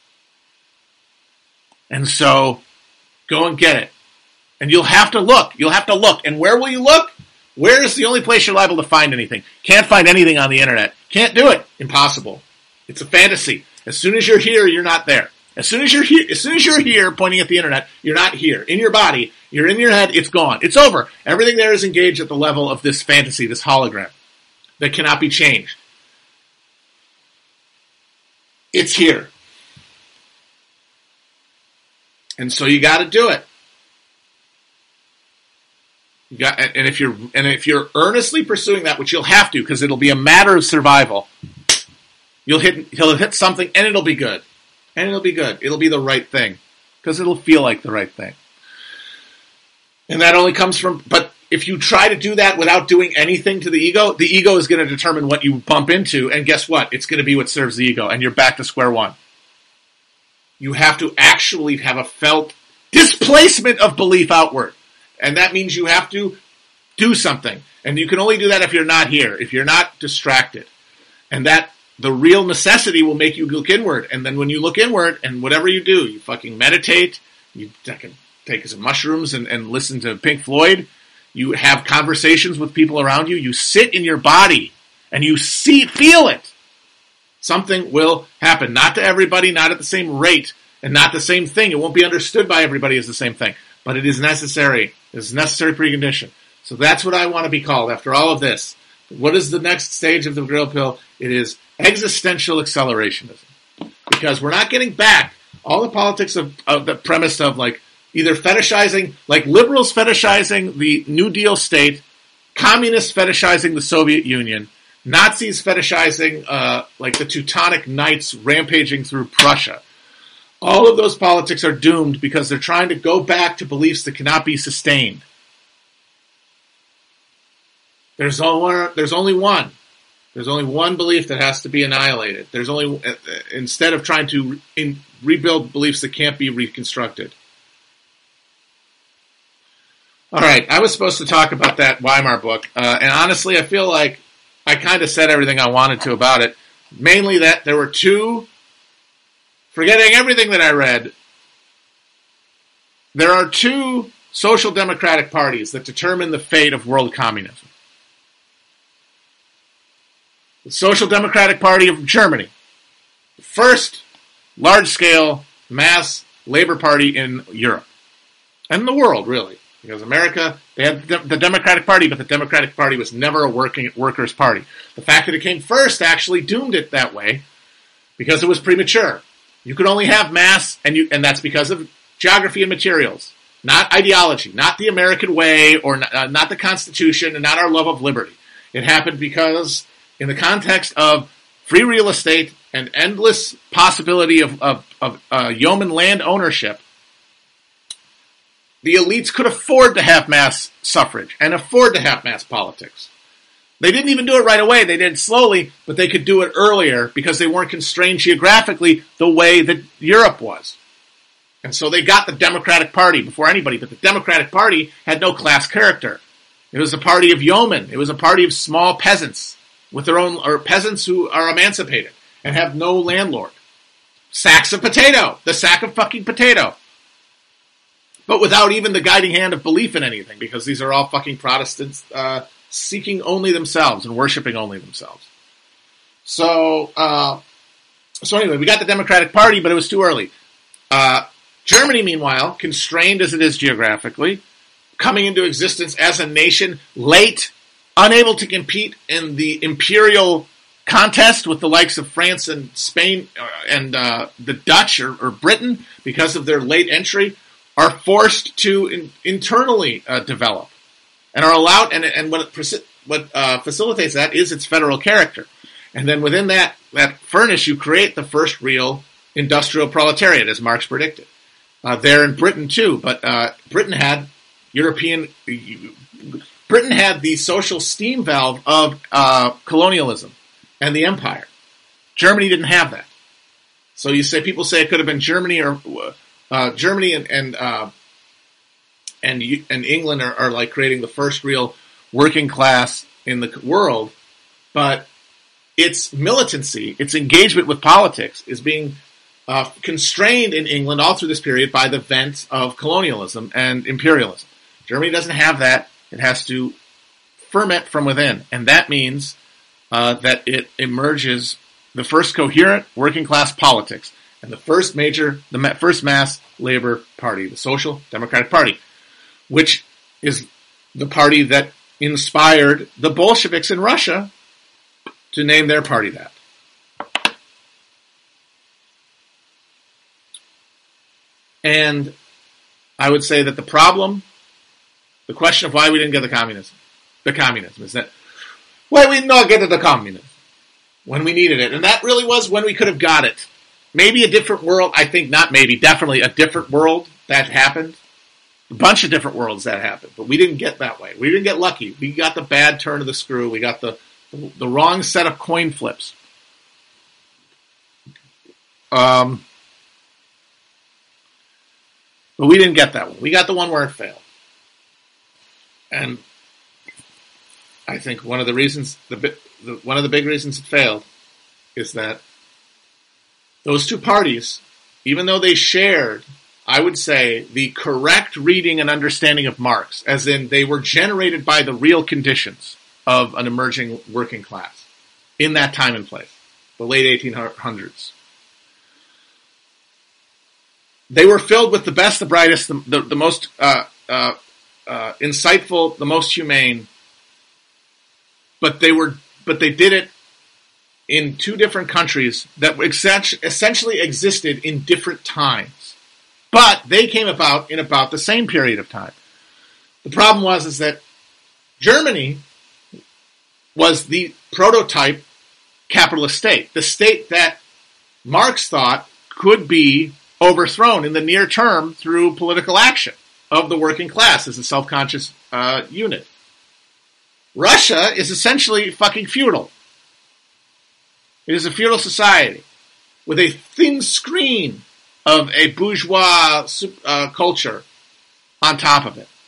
And so, go and get it. And you'll have to look. You'll have to look. And where will you look? Where is the only place you're liable to find anything? Can't find anything on the internet. Can't do it. Impossible. It's a fantasy. As soon as you're here, you're not there. As soon as you're here, as soon as you're here pointing at the internet, you're not here. In your body, you're in your head, it's gone. It's over. Everything there is engaged at the level of this fantasy, this hologram that cannot be changed. It's here. And so you got to do it. You got, and if you're and if you're earnestly pursuing that, which you'll have to, because it'll be a matter of survival, you'll hit he'll hit something, and it'll be good, and it'll be good. It'll be the right thing, because it'll feel like the right thing. And that only comes from. But if you try to do that without doing anything to the ego, the ego is going to determine what you bump into, and guess what? It's going to be what serves the ego, and you're back to square one. You have to actually have a felt displacement of belief outward. And that means you have to do something. And you can only do that if you're not here, if you're not distracted. And that the real necessity will make you look inward. And then when you look inward, and whatever you do, you fucking meditate, you take some mushrooms and, and listen to Pink Floyd, you have conversations with people around you, you sit in your body, and you see, feel it. Something will happen. Not to everybody, not at the same rate, and not the same thing. It won't be understood by everybody as the same thing. But it is necessary. It's a necessary precondition. So that's what I want to be called after all of this. What is the next stage of the Grill Pill? It is existential accelerationism. Because we're not getting back all the politics of, of the premise of like either fetishizing, like liberals fetishizing the New Deal state, communists fetishizing the Soviet Union, Nazis fetishizing uh, like the Teutonic Knights rampaging through Prussia. All of those politics are doomed because they're trying to go back to beliefs that cannot be sustained. There's only, there's only one. There's only one belief that has to be annihilated. There's only, instead of trying to in, rebuild beliefs that can't be reconstructed. All right, I was supposed to talk about that Weimar book, uh, and honestly, I feel like I kind of said everything I wanted to about it. Mainly that there were two. Forgetting everything that I read, there are two social democratic parties that determine the fate of world communism. The Social Democratic Party of Germany, the first large-scale mass labor party in Europe, and the world, really. Because America, they had the Democratic Party, but the Democratic Party was never a working workers' party. The fact that it came first actually doomed it that way, because it was premature. You could only have mass, and you, and that's because of geography and materials, not ideology, not the American way, or not, uh, not the Constitution, and not our love of liberty. It happened because, in the context of free real estate and endless possibility of, of, of uh, yeoman land ownership, the elites could afford to have mass suffrage and afford to have mass politics. They didn't even do it right away. They did it slowly, but they could do it earlier because they weren't constrained geographically the way that Europe was. And so they got the Democratic Party before anybody, but the Democratic Party had no class character. It was a party of yeomen. It was a party of small peasants with their own, or peasants who are emancipated and have no landlord. Sacks of potato. The sack of fucking potato. but without even the guiding hand of belief in anything, because these are all fucking Protestants uh, seeking only themselves and worshiping only themselves. So, uh, so anyway, we got the Democratic Party, but it was too early. Uh, Germany, meanwhile, constrained as it is geographically, coming into existence as a nation late, unable to compete in the imperial contest with the likes of France and Spain uh, and uh, the Dutch or, or Britain, because of their late entry, are forced to in, internally uh, develop and are allowed. And, and what it, what uh, facilitates that is its federal character. And then within that that furnace, you create the first real industrial proletariat, as Marx predicted. Uh, there in Britain too, but uh, Britain had European. Britain had the social steam valve of uh, colonialism and the empire. Germany didn't have that. So you say people say it could have been Germany or uh, Germany and and uh, and, and England are, are like creating the first real working class in the world, but its militancy, its engagement with politics, is being uh, constrained in England all through this period by the vent of colonialism and imperialism. Germany doesn't have that. It has to ferment from within, and that means uh, that it emerges the first coherent working class politics and the first major, the first mass labor party, the Social Democratic Party, which is the party that inspired the Bolsheviks in Russia to name their party that. And I would say that the problem, the question of why we didn't get the communism, the communism is that why we did not get to the communism when we needed it. And that really was when we could have got it. Maybe a different world, I think not maybe, definitely a different world that happened. A bunch of different worlds that happened. But we didn't get that way. We didn't get lucky. We got the bad turn of the screw. We got the, the wrong set of coin flips. Um, but we didn't get that one. We got the one where it failed. And I think one of the reasons, the, the one of the big reasons it failed is that those two parties, even though they shared, I would say, the correct reading and understanding of Marx, as in they were generated by the real conditions of an emerging working class in that time and place, the late eighteen hundreds. They were filled with the best, the brightest, the, the, the most uh, uh, uh, insightful, the most humane, but they were, but they did it in two different countries that essentially existed in different times. But they came about in about the same period of time. The problem was is that Germany was the prototype capitalist state, the state that Marx thought could be overthrown in the near term through political action of the working class as a self-conscious uh, unit. Russia is essentially fucking feudal. It is a feudal society with a thin screen of a bourgeois uh, culture on top of it.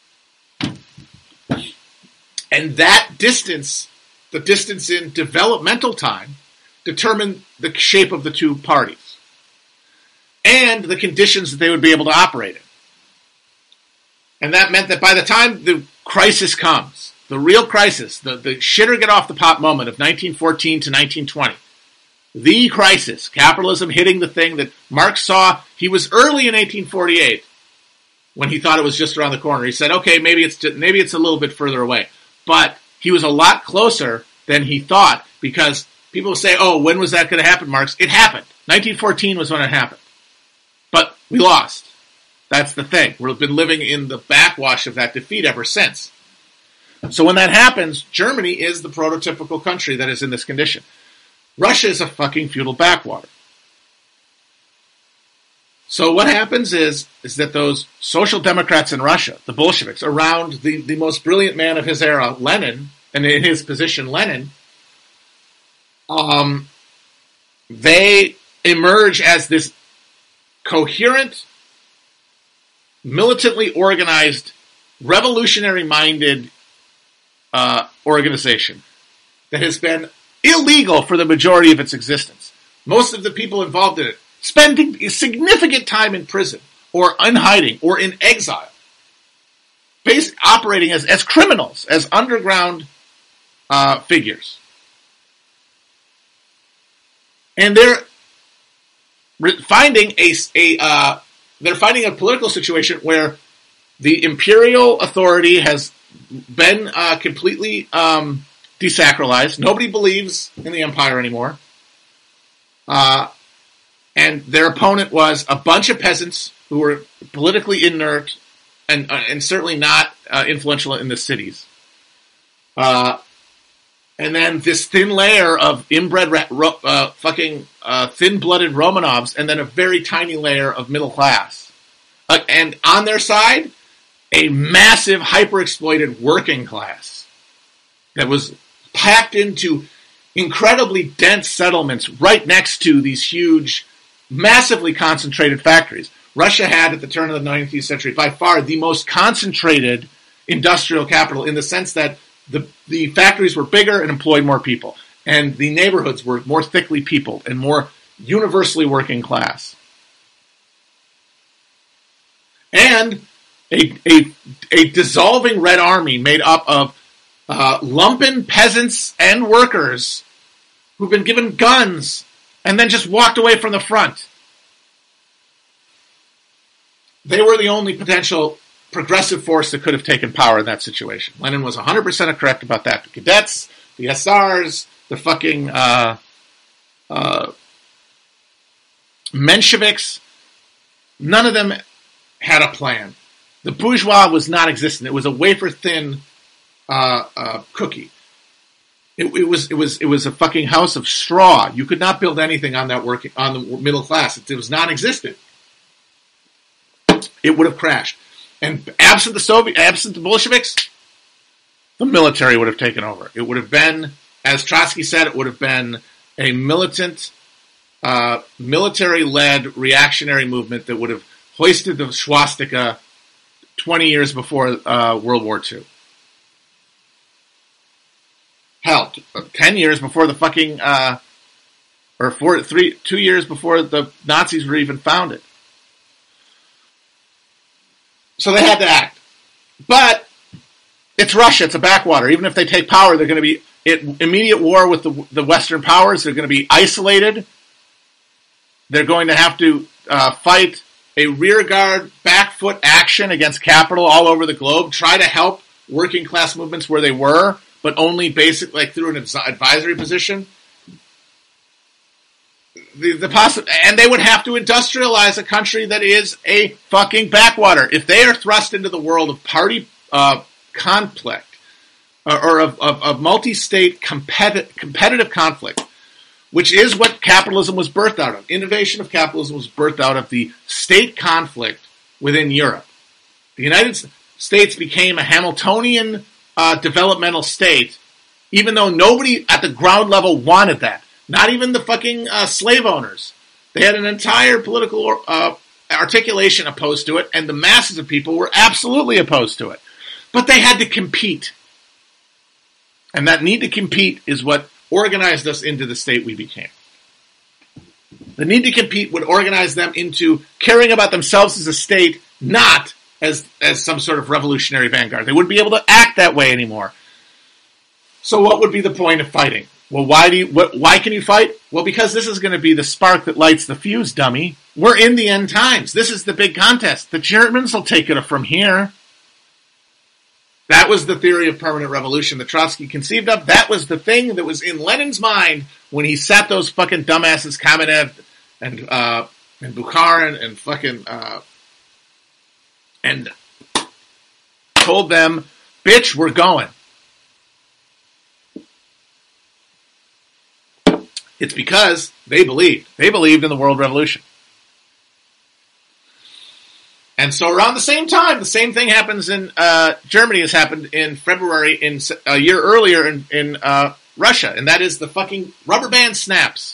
And that distance, the distance in developmental time, determined the shape of the two parties and the conditions that they would be able to operate in. And that meant that by the time the crisis comes, the real crisis, the, the shitter get off the pot moment of nineteen fourteen to nineteen twenty, the crisis, capitalism hitting the thing that Marx saw, he was early in eighteen forty-eight when he thought it was just around the corner. He said, okay, maybe it's maybe it's a little bit further away. But he was a lot closer than he thought, because people say, oh, when was that going to happen, Marx? It happened. nineteen fourteen was when it happened. But we lost. That's the thing. We've been living in the backwash of that defeat ever since. So when that happens, Germany is the prototypical country that is in this condition. Russia is a fucking feudal backwater. So what happens is, is that those social democrats in Russia, the Bolsheviks, around the, the most brilliant man of his era, Lenin, and in his position, Lenin, um, they emerge as this coherent, militantly organized, revolutionary-minded uh, organization that has been illegal for the majority of its existence. Most of the people involved in it spending significant time in prison or in hiding or in exile, based, operating as, as criminals, as underground uh, figures. And they're finding a, a uh, they're finding a political situation where the imperial authority has been uh, completely um, desacralized. Nobody believes in the empire anymore. Uh, and their opponent was a bunch of peasants who were politically inert and, uh, and certainly not uh, influential in the cities. Uh, and then this thin layer of inbred, ro- uh, fucking uh, thin-blooded Romanovs, and then a very tiny layer of middle class. Uh, and on their side, a massive, hyper-exploited working class that was packed into incredibly dense settlements right next to these huge, massively concentrated factories. Russia had, at the turn of the nineteenth century, by far the most concentrated industrial capital in the sense that the, the factories were bigger and employed more people. And the neighborhoods were more thickly peopled and more universally working class. And a, a, a dissolving Red Army made up of uh, lumpen peasants and workers who've been given guns and then just walked away from the front. They were the only potential progressive force that could have taken power in that situation. Lenin was one hundred percent correct about that. The cadets, the S Rs, the fucking uh, uh, Mensheviks, none of them had a plan. The bourgeois was non-existent. It was a wafer-thin uh, uh, cookie. It, it was it was it was a fucking house of straw. You could not build anything on that working on the middle class. It, it was non-existent. It would have crashed. And absent the Soviet, absent the Bolsheviks, the military would have taken over. It would have been, as Trotsky said, it would have been a militant, uh, military-led reactionary movement that would have hoisted the swastika twenty years before uh, World War Two. Hell, ten years before the fucking, uh, or four, three, two years before the Nazis were even founded. So they had to act. But it's Russia. It's a backwater. Even if they take power, they're going to be in immediate war with the, the Western powers. They're going to be isolated. They're going to have to uh, fight a rearguard, back foot action against capital all over the globe. Try to help working class movements where they were, but only basic, like through an advisory position. The, the possi- and they would have to industrialize a country that is a fucking backwater. If they are thrust into the world of party uh, conflict, or, or of, of, of multi-state competi- competitive conflict, which is what capitalism was birthed out of. Innovation of capitalism was birthed out of the state conflict within Europe. The United States became a Hamiltonian uh, developmental state, even though nobody at the ground level wanted that. Not even the fucking uh, slave owners. They had an entire political uh, articulation opposed to it, and the masses of people were absolutely opposed to it. But they had to compete. And that need to compete is what organized us into the state we became. The need to compete would organize them into caring about themselves as a state, not as, as some sort of revolutionary vanguard. They wouldn't be able to act that way anymore. So what would be the point of fighting? Well, why do you, what, why can you fight? Well, because this is going to be the spark that lights the fuse, dummy. We're in the end times. This is the big contest. The Germans will take it from here. That was the theory of permanent revolution that Trotsky conceived of. That was the thing that was in Lenin's mind when he sat those fucking dumbasses, Kamenev and, uh, and Bukharin and fucking, uh, and told them, bitch, we're going. It's because they believed. They believed in the world revolution. And so around the same time, the same thing happens in uh, Germany has happened in February, in a year earlier in, in uh, Russia. And that is the fucking rubber band snaps.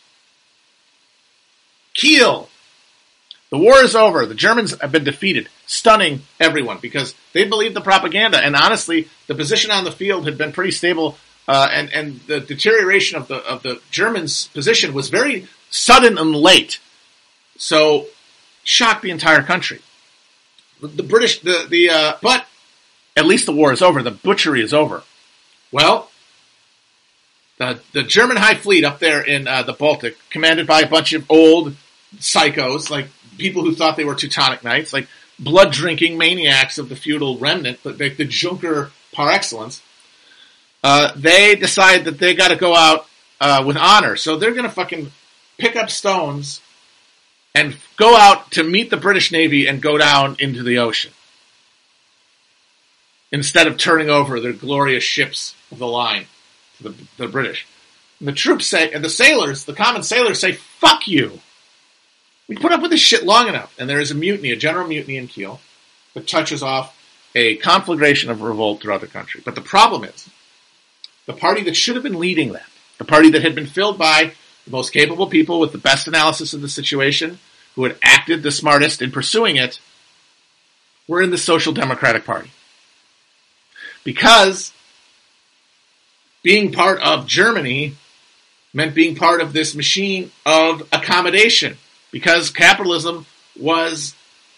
Kiel. The war is over. The Germans have been defeated, stunning everyone because they believed the propaganda. And honestly, the position on the field had been pretty stable. Uh, and, and the deterioration of the of the Germans' position was very sudden and late. So shocked the entire country. The, the British, the, the, uh, but at least the war is over. The butchery is over. Well, the, the German High Fleet up there in uh, the Baltic, commanded by a bunch of old psychos, like people who thought they were Teutonic Knights, like blood-drinking maniacs of the feudal remnant, but like the Junker par excellence, uh, they decide that they got to go out uh, with honor. So they're going to fucking pick up stones and go out to meet the British Navy and go down into the ocean, instead of turning over their glorious ships of the line to the, the British. And the troops say, and the sailors, the common sailors say, fuck you. We put up with this shit long enough. And there is a mutiny, a general mutiny in Kiel, that touches off a conflagration of revolt throughout the country. But the problem is, the party that should have been leading that, the party that had been filled by the most capable people with the best analysis of the situation, who had acted the smartest in pursuing it, were in the Social Democratic Party. Because being part of Germany meant being part of this machine of accommodation. Because capitalism was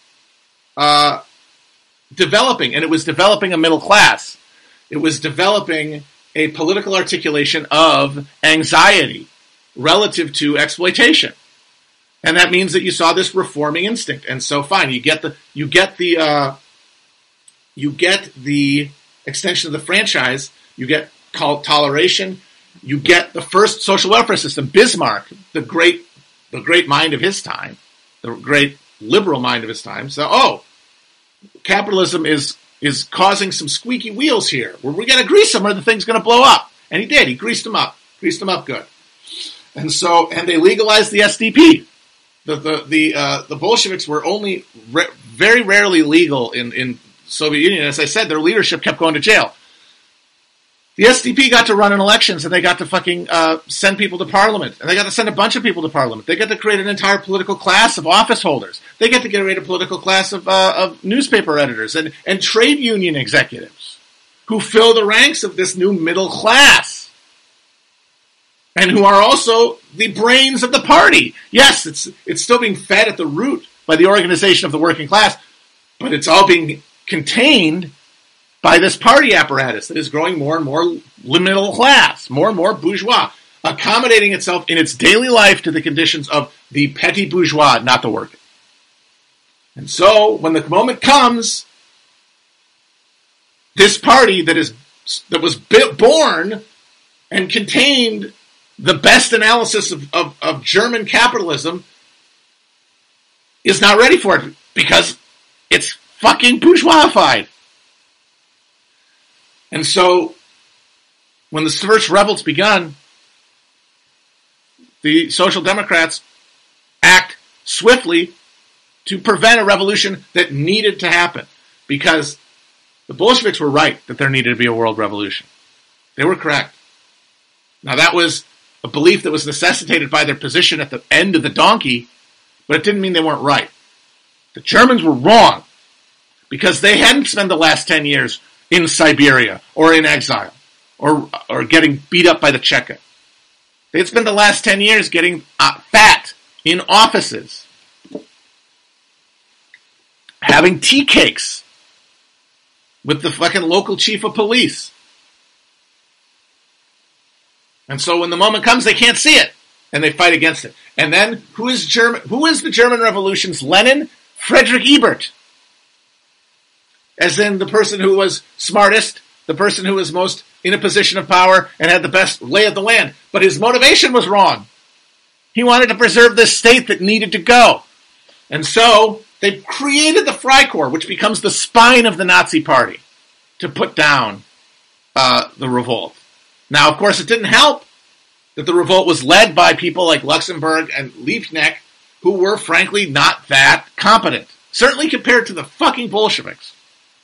uh, developing, and it was developing a middle class. It was developing a political articulation of anxiety relative to exploitation. And that means that you saw this reforming instinct. And so fine, you get the you get the uh, you get the extension of the franchise, you get called toleration, you get the first social welfare system. Bismarck, the great the great mind of his time, the great liberal mind of his time, so oh, capitalism is is causing some squeaky wheels here. Well, we got to grease them or the thing's going to blow up. And he did. He greased them up. Greased them up good. And so, and they legalized the S D P. The the the uh, the Bolsheviks were only re- very rarely legal in in Soviet Union. As I said, their leadership kept going to jail. The S D P got to run in elections, and they got to fucking uh, send people to parliament, and they got to send a bunch of people to parliament. They got to create an entire political class of office holders. They get to create a political class of uh, of newspaper editors and and trade union executives who fill the ranks of this new middle class, and who are also the brains of the party. Yes, it's it's still being fed at the root by the organization of the working class, but it's all being contained by this party apparatus that is growing more and more middle class, more and more bourgeois, accommodating itself in its daily life to the conditions of the petty bourgeois, not the working. And so, when the moment comes, this party that is that was born and contained the best analysis of, of, of German capitalism is not ready for it because it's fucking bourgeoisified. And so, when the first revolts begun, the Social Democrats act swiftly to prevent a revolution that needed to happen. Because the Bolsheviks were right that there needed to be a world revolution. They were correct. Now that was a belief that was necessitated by their position at the end of the donkey, but it didn't mean they weren't right. The Germans were wrong because they hadn't spent the last ten years in Siberia, or in exile, or or getting beat up by the Cheka. They'd spent the last ten years getting uh, fat in offices, having tea cakes with the fucking local chief of police. And so when the moment comes, they can't see it, and they fight against it. And then, who is German? Who is the German Revolution's Lenin? Friedrich Ebert. As in the person who was smartest, the person who was most in a position of power and had the best lay of the land. But his motivation was wrong. He wanted to preserve this state that needed to go. And so they created the Freikorps, which becomes the spine of the Nazi Party, to put down uh, the revolt. Now, of course, it didn't help that the revolt was led by people like Luxemburg and Liebknecht, who were, frankly, not that competent. Certainly compared to the fucking Bolsheviks.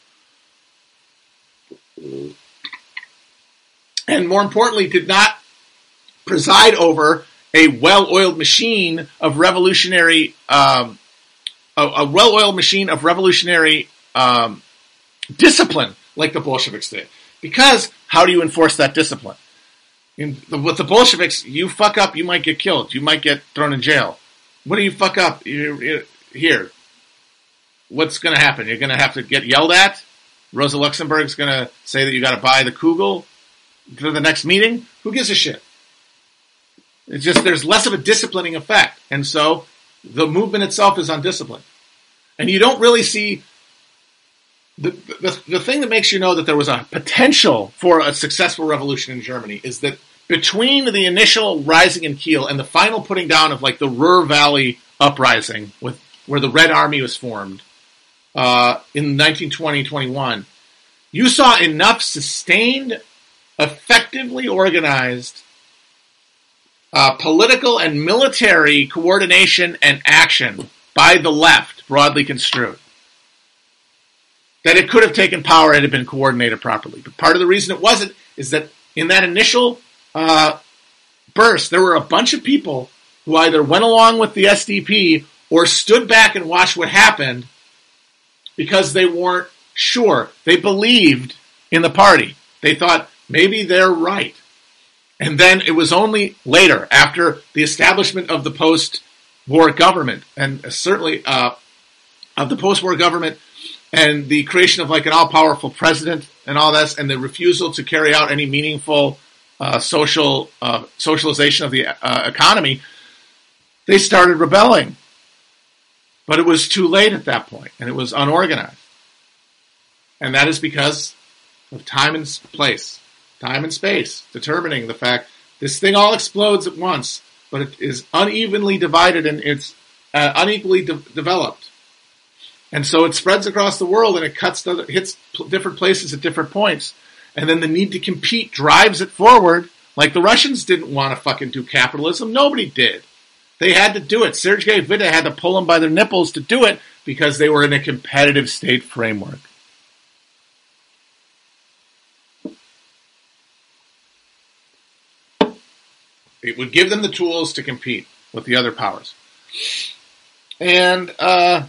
And more importantly, did not preside over a well-oiled machine of revolutionary, um, a, a well-oiled machine of revolutionary um, discipline, like the Bolsheviks did. Because how do you enforce that discipline? In the, with the Bolsheviks, you fuck up, you might get killed, you might get thrown in jail. What do you fuck up? You, you, here, what's going to happen? You're going to have to get yelled at? Rosa Luxemburg's going to say that you got to buy the kugel for the next meeting? Who gives a shit? It's just there's less of a disciplining effect. And so the movement itself is undisciplined. And you don't really see... The, the, the thing that makes you know that there was a potential for a successful revolution in Germany is that between the initial rising in Kiel and the final putting down of like the Ruhr Valley uprising, with where the Red Army was formed uh, in nineteen twenty twenty-one, you saw enough sustained, effectively organized uh, political and military coordination and action by the left, broadly construed, that it could have taken power had it been coordinated properly. But part of the reason it wasn't is that in that initial uh, burst, there were a bunch of people who either went along with the S D P or stood back and watched what happened because they weren't sure. They believed in the party. They thought, maybe they're right. And then it was only later, after the establishment of the post-war government, and certainly uh, of the post-war government, and the creation of like an all-powerful president and all this, and the refusal to carry out any meaningful uh, social uh, socialization of the uh, economy, they started rebelling. But it was too late at that point, and it was unorganized. And that is because of time and place, time and space, determining the fact this thing all explodes at once, but it is unevenly divided and it's uh, unequally de- developed. And so it spreads across the world and it cuts to, hits different places at different points. And then the need to compete drives it forward. Like the Russians didn't want to fucking do capitalism. Nobody did. They had to do it. Sergei Vida had to pull them by their nipples to do it because they were in a competitive state framework. It would give them the tools to compete with the other powers. And, uh...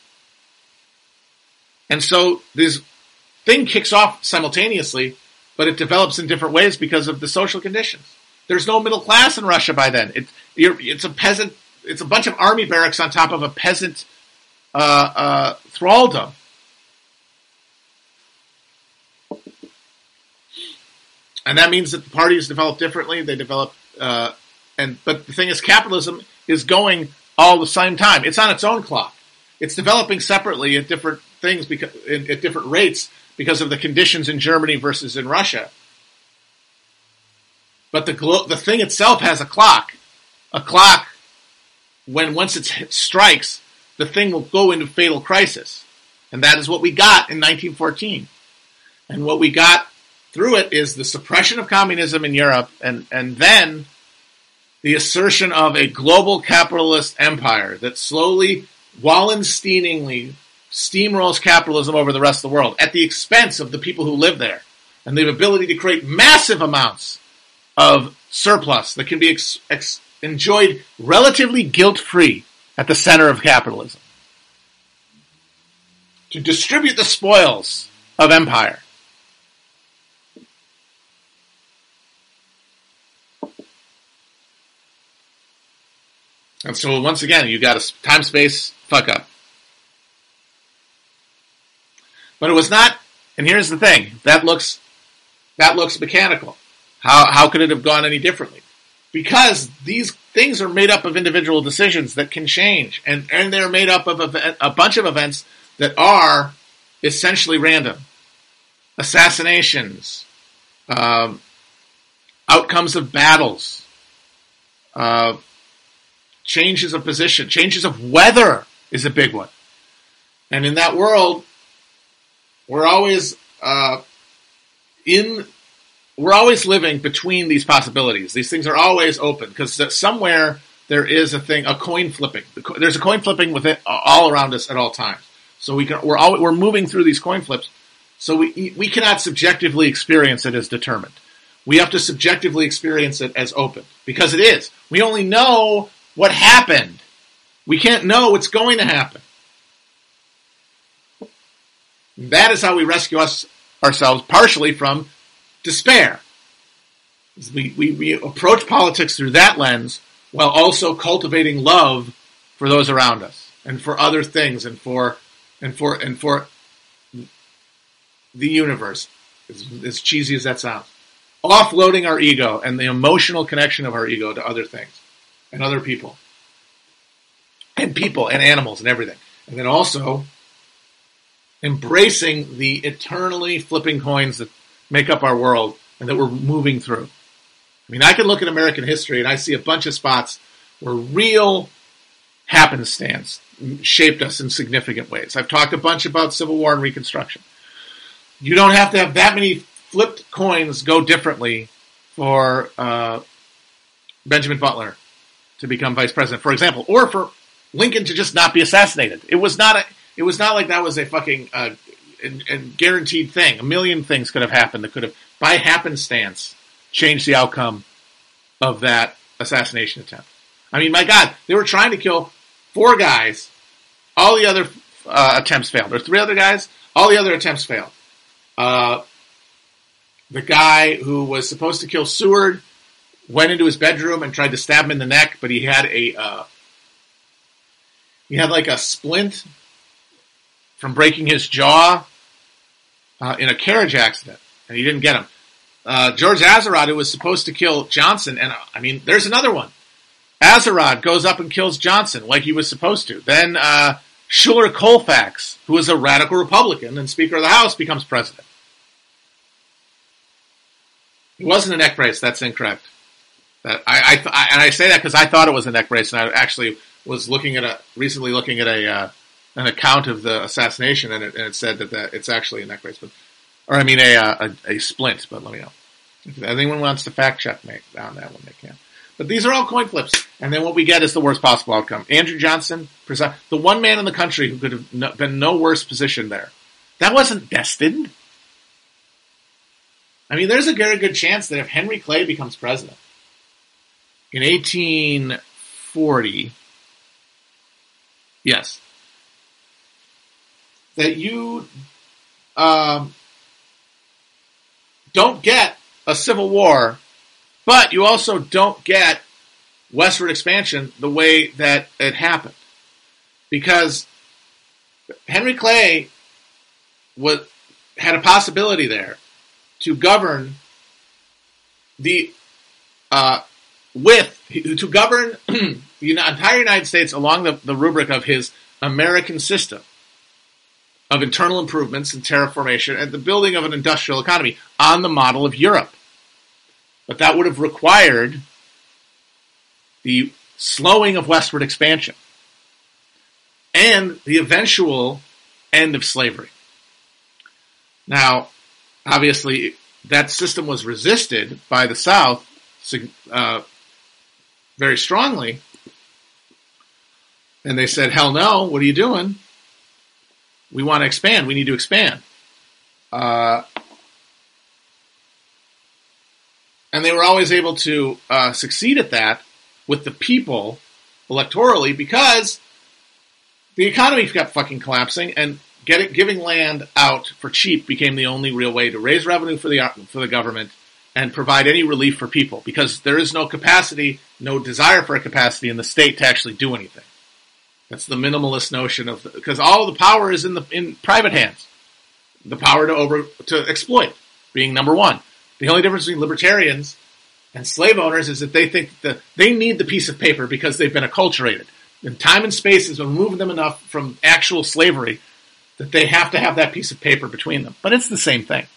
And so this thing kicks off simultaneously, but it develops in different ways because of the social conditions. There's no middle class in Russia by then. It, you're, it's a peasant. It's a bunch of army barracks on top of a peasant uh, uh, thraldom. And that means that the parties develop differently. They develop, uh, and but the thing is, capitalism is going all the same time. It's on its own clock. It's developing separately at different things because at different rates because of the conditions in Germany versus in Russia. But the glo- the thing itself has a clock. A clock, when once it strikes, the thing will go into fatal crisis. And that is what we got in nineteen fourteen. And what we got through it is the suppression of communism in Europe and, and then the assertion of a global capitalist empire that slowly, Wallensteiningly, steamrolls capitalism over the rest of the world at the expense of the people who live there. And the ability to create massive amounts of surplus that can be ex- ex- enjoyed relatively guilt-free at the center of capitalism. To distribute the spoils of empire. And so once again, you got a time-space fuck-up. But it was not, and here's the thing, that looks that looks mechanical. How how could it have gone any differently? Because these things are made up of individual decisions that can change, and, and they're made up of a, a bunch of events that are essentially random. Assassinations, um, outcomes of battles, uh, changes of position, changes of weather is a big one. And in that world, we're always uh, in. We're always living between these possibilities. These things are always open because somewhere there is a thing, a coin flipping. There's a coin flipping with it all around us at all times. So we can, we're all, we're moving through these coin flips. So we we cannot subjectively experience it as determined. We have to subjectively experience it as open because it is. We only know what happened. We can't know what's going to happen. That is how we rescue us ourselves partially from despair. We, we, we approach politics through that lens while also cultivating love for those around us. and for other things and for and for and for the universe, as, as cheesy as that sounds. Offloading our ego and the emotional connection of our ego to other things and other people. And people and animals and everything. And then also embracing the eternally flipping coins that make up our world and that we're moving through. I mean, I can look at American history and I see a bunch of spots where real happenstance shaped us in significant ways. I've talked a bunch about Civil War and Reconstruction. You don't have to have that many flipped coins go differently for uh, Benjamin Butler to become vice president, for example, or for Lincoln to just not be assassinated. It was not a. It was not like that was a fucking uh, a, a guaranteed thing. A million things could have happened that could have, by happenstance, changed the outcome of that assassination attempt. I mean, my God, they were trying to kill four guys. All the other uh, attempts failed. Or three other guys. All the other attempts failed. Uh, the guy who was supposed to kill Seward went into his bedroom and tried to stab him in the neck, but he had a uh, he had like a splint from breaking his jaw uh, in a carriage accident, and he didn't get him. Uh, George Azerrad, who was supposed to kill Johnson, and uh, I mean, there's another one. Azerrad goes up and kills Johnson like he was supposed to. Then uh, Schuyler Colfax, who was a radical Republican and Speaker of the House, becomes president. It wasn't a neck brace. That's incorrect. That I, I, th- I and I say that because I thought it was a neck brace, and I actually was looking at a recently looking at a uh, an account of the assassination, and it, and it said that, that it's actually a neck brace, but or I mean a a, a splint. But let me know if anyone wants to fact check me on that one, they can. But these are all coin flips, and then what we get is the worst possible outcome. Andrew Johnson, the one man in the country who could have no, been no worse positioned there. That wasn't destined. I mean, there's a very good chance that if Henry Clay becomes president in eighteen forty, yes, that you um, don't get a civil war, but you also don't get westward expansion the way that it happened. Because Henry Clay was, had a possibility there to govern the uh, with to govern the entire United States along the, the rubric of his American system of internal improvements and terraformation and the building of an industrial economy on the model of Europe. But that would have required the slowing of westward expansion and the eventual end of slavery. Now, obviously, that system was resisted by the South uh, very strongly. And they said, hell no, what are you doing? We want to expand. We need to expand. Uh, and they were always able to uh, succeed at that with the people electorally because the economy kept fucking collapsing and Get giving land out for cheap became the only real way to raise revenue for the for the government and provide any relief for people because there is no capacity, no desire for a capacity in the state to actually do anything. That's the minimalist notion of because all the power is in the in private hands. The power to over to exploit being number one. The only difference between libertarians and slave owners is that they think that they need the piece of paper because they've been acculturated. And time and space has removed them enough from actual slavery that they have to have that piece of paper between them. But it's the same thing.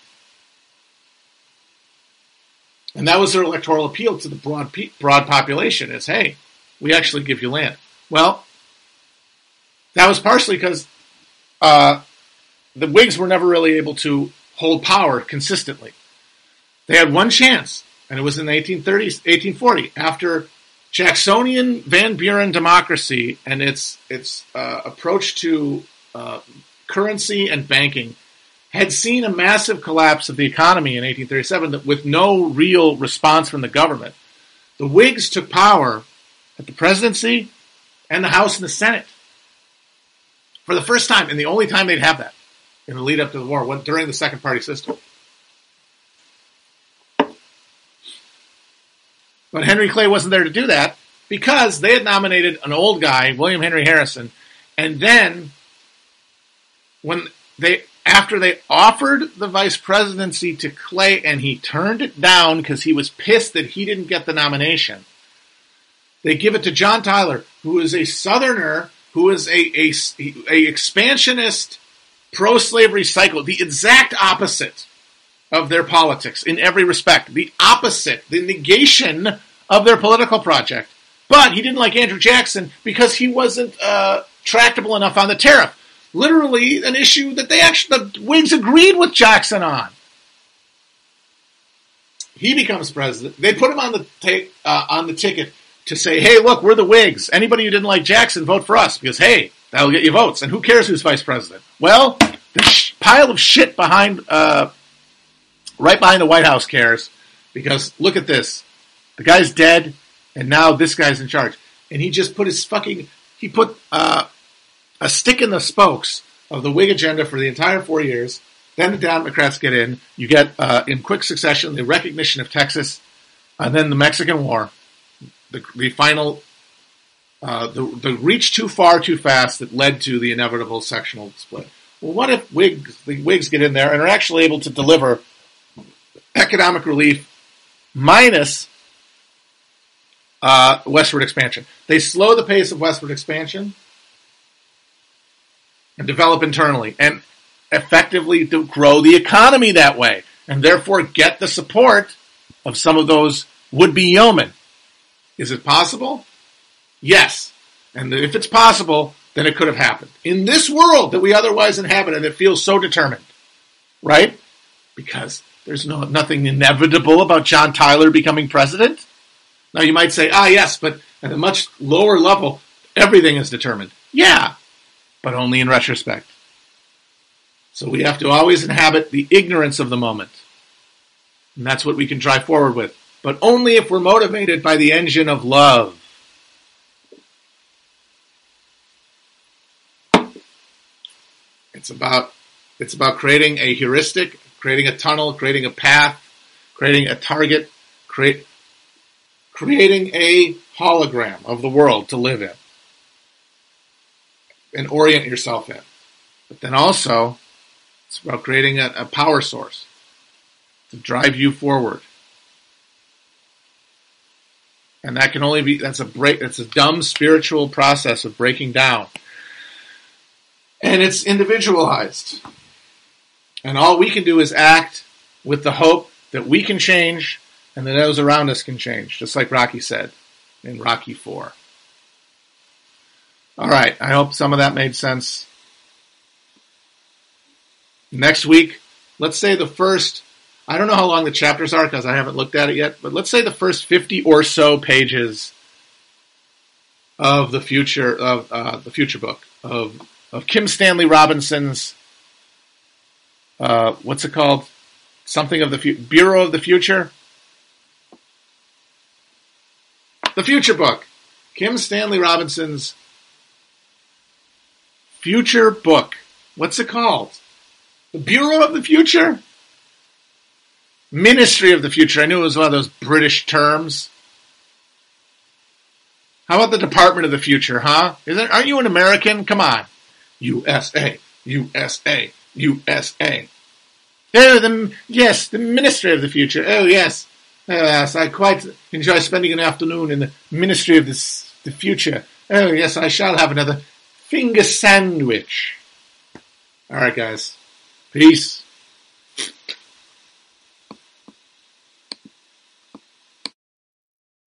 And that was their electoral appeal to the broad broad population is, hey, we actually give you land. Well, that was partially because uh, the Whigs were never really able to hold power consistently. They had one chance, and it was in the eighteen thirties, eighteen forty, after Jacksonian Van Buren democracy and its its uh, approach to uh, currency and banking had seen a massive collapse of the economy in eighteen thirty-seven with no real response from the government. The Whigs took power at the presidency and the House and the Senate for the first time, and the only time they'd have that in the lead up to the war, during the second party system. But Henry Clay wasn't there to do that because they had nominated an old guy, William Henry Harrison, And then, when they after they offered the vice presidency to Clay and he turned it down because he was pissed that he didn't get the nomination, they give it to John Tyler, who is a Southerner, who is a, a, a expansionist, pro-slavery psycho, the exact opposite of their politics in every respect, the opposite, the negation of their political project. But he didn't like Andrew Jackson because he wasn't uh, tractable enough on the tariff. Literally an issue that they actually, the Whigs agreed with Jackson on. He becomes president. They put him on the ta- uh, on the ticket to say, hey, look, we're the Whigs. Anybody who didn't like Jackson, vote for us. Because, hey, that'll get you votes. And who cares who's vice president? Well, the sh- pile of shit behind, uh, right behind the White House cares. Because look at this. The guy's dead, and now this guy's in charge. And he just put his fucking, he put uh, a stick in the spokes of the Whig agenda for the entire four years. Then the Democrats get in. You get, uh, in quick succession, the recognition of Texas, and then the Mexican War. The, the final, uh, the, the reach too far too fast that led to the inevitable sectional split. Well, what if Whigs, the Whigs get in there and are actually able to deliver economic relief minus uh, westward expansion? They slow the pace of westward expansion and develop internally and effectively to grow the economy that way and therefore get the support of some of those would-be yeomen. Is it possible? Yes. And if it's possible, then it could have happened. In this world that we otherwise inhabit and that feels so determined. Right? Because there's no nothing inevitable about John Tyler becoming president. Now you might say, ah yes, but at a much lower level, everything is determined. Yeah, but only in retrospect. So we have to always inhabit the ignorance of the moment. And that's what we can drive forward with. But only if we're motivated by the engine of love. It's about it's about creating a heuristic, creating a tunnel, creating a path, creating a target, create, creating a hologram of the world to live in and orient yourself in. But then also, it's about creating a, a power source to drive you forward. And that can only be, that's a break, that's a dumb spiritual process of breaking down. And it's individualized. And all we can do is act with the hope that we can change and that those around us can change, just like Rocky said in Rocky four. All right, I hope some of that made sense. Next week, let's say the first, I don't know how long the chapters are because I haven't looked at it yet, but let's say the first fifty or so pages of the future of uh, the future book of of Kim Stanley Robinson's uh, what's it called? Something of the Fu- Bureau of the Future. The Future Book. Kim Stanley Robinson's Future Book. What's it called? The Bureau of the Future? Ministry of the Future. I knew it was one of those British terms. How about the Department of the Future, huh? Isn't, aren't you an American? Come on. U S A, U S A, U S A. Oh, the, yes, the Ministry of the Future. Oh, yes. Oh, yes, I quite enjoy spending an afternoon in the Ministry of this, the Future. Oh, yes, I shall have another finger sandwich. All right, guys. Peace.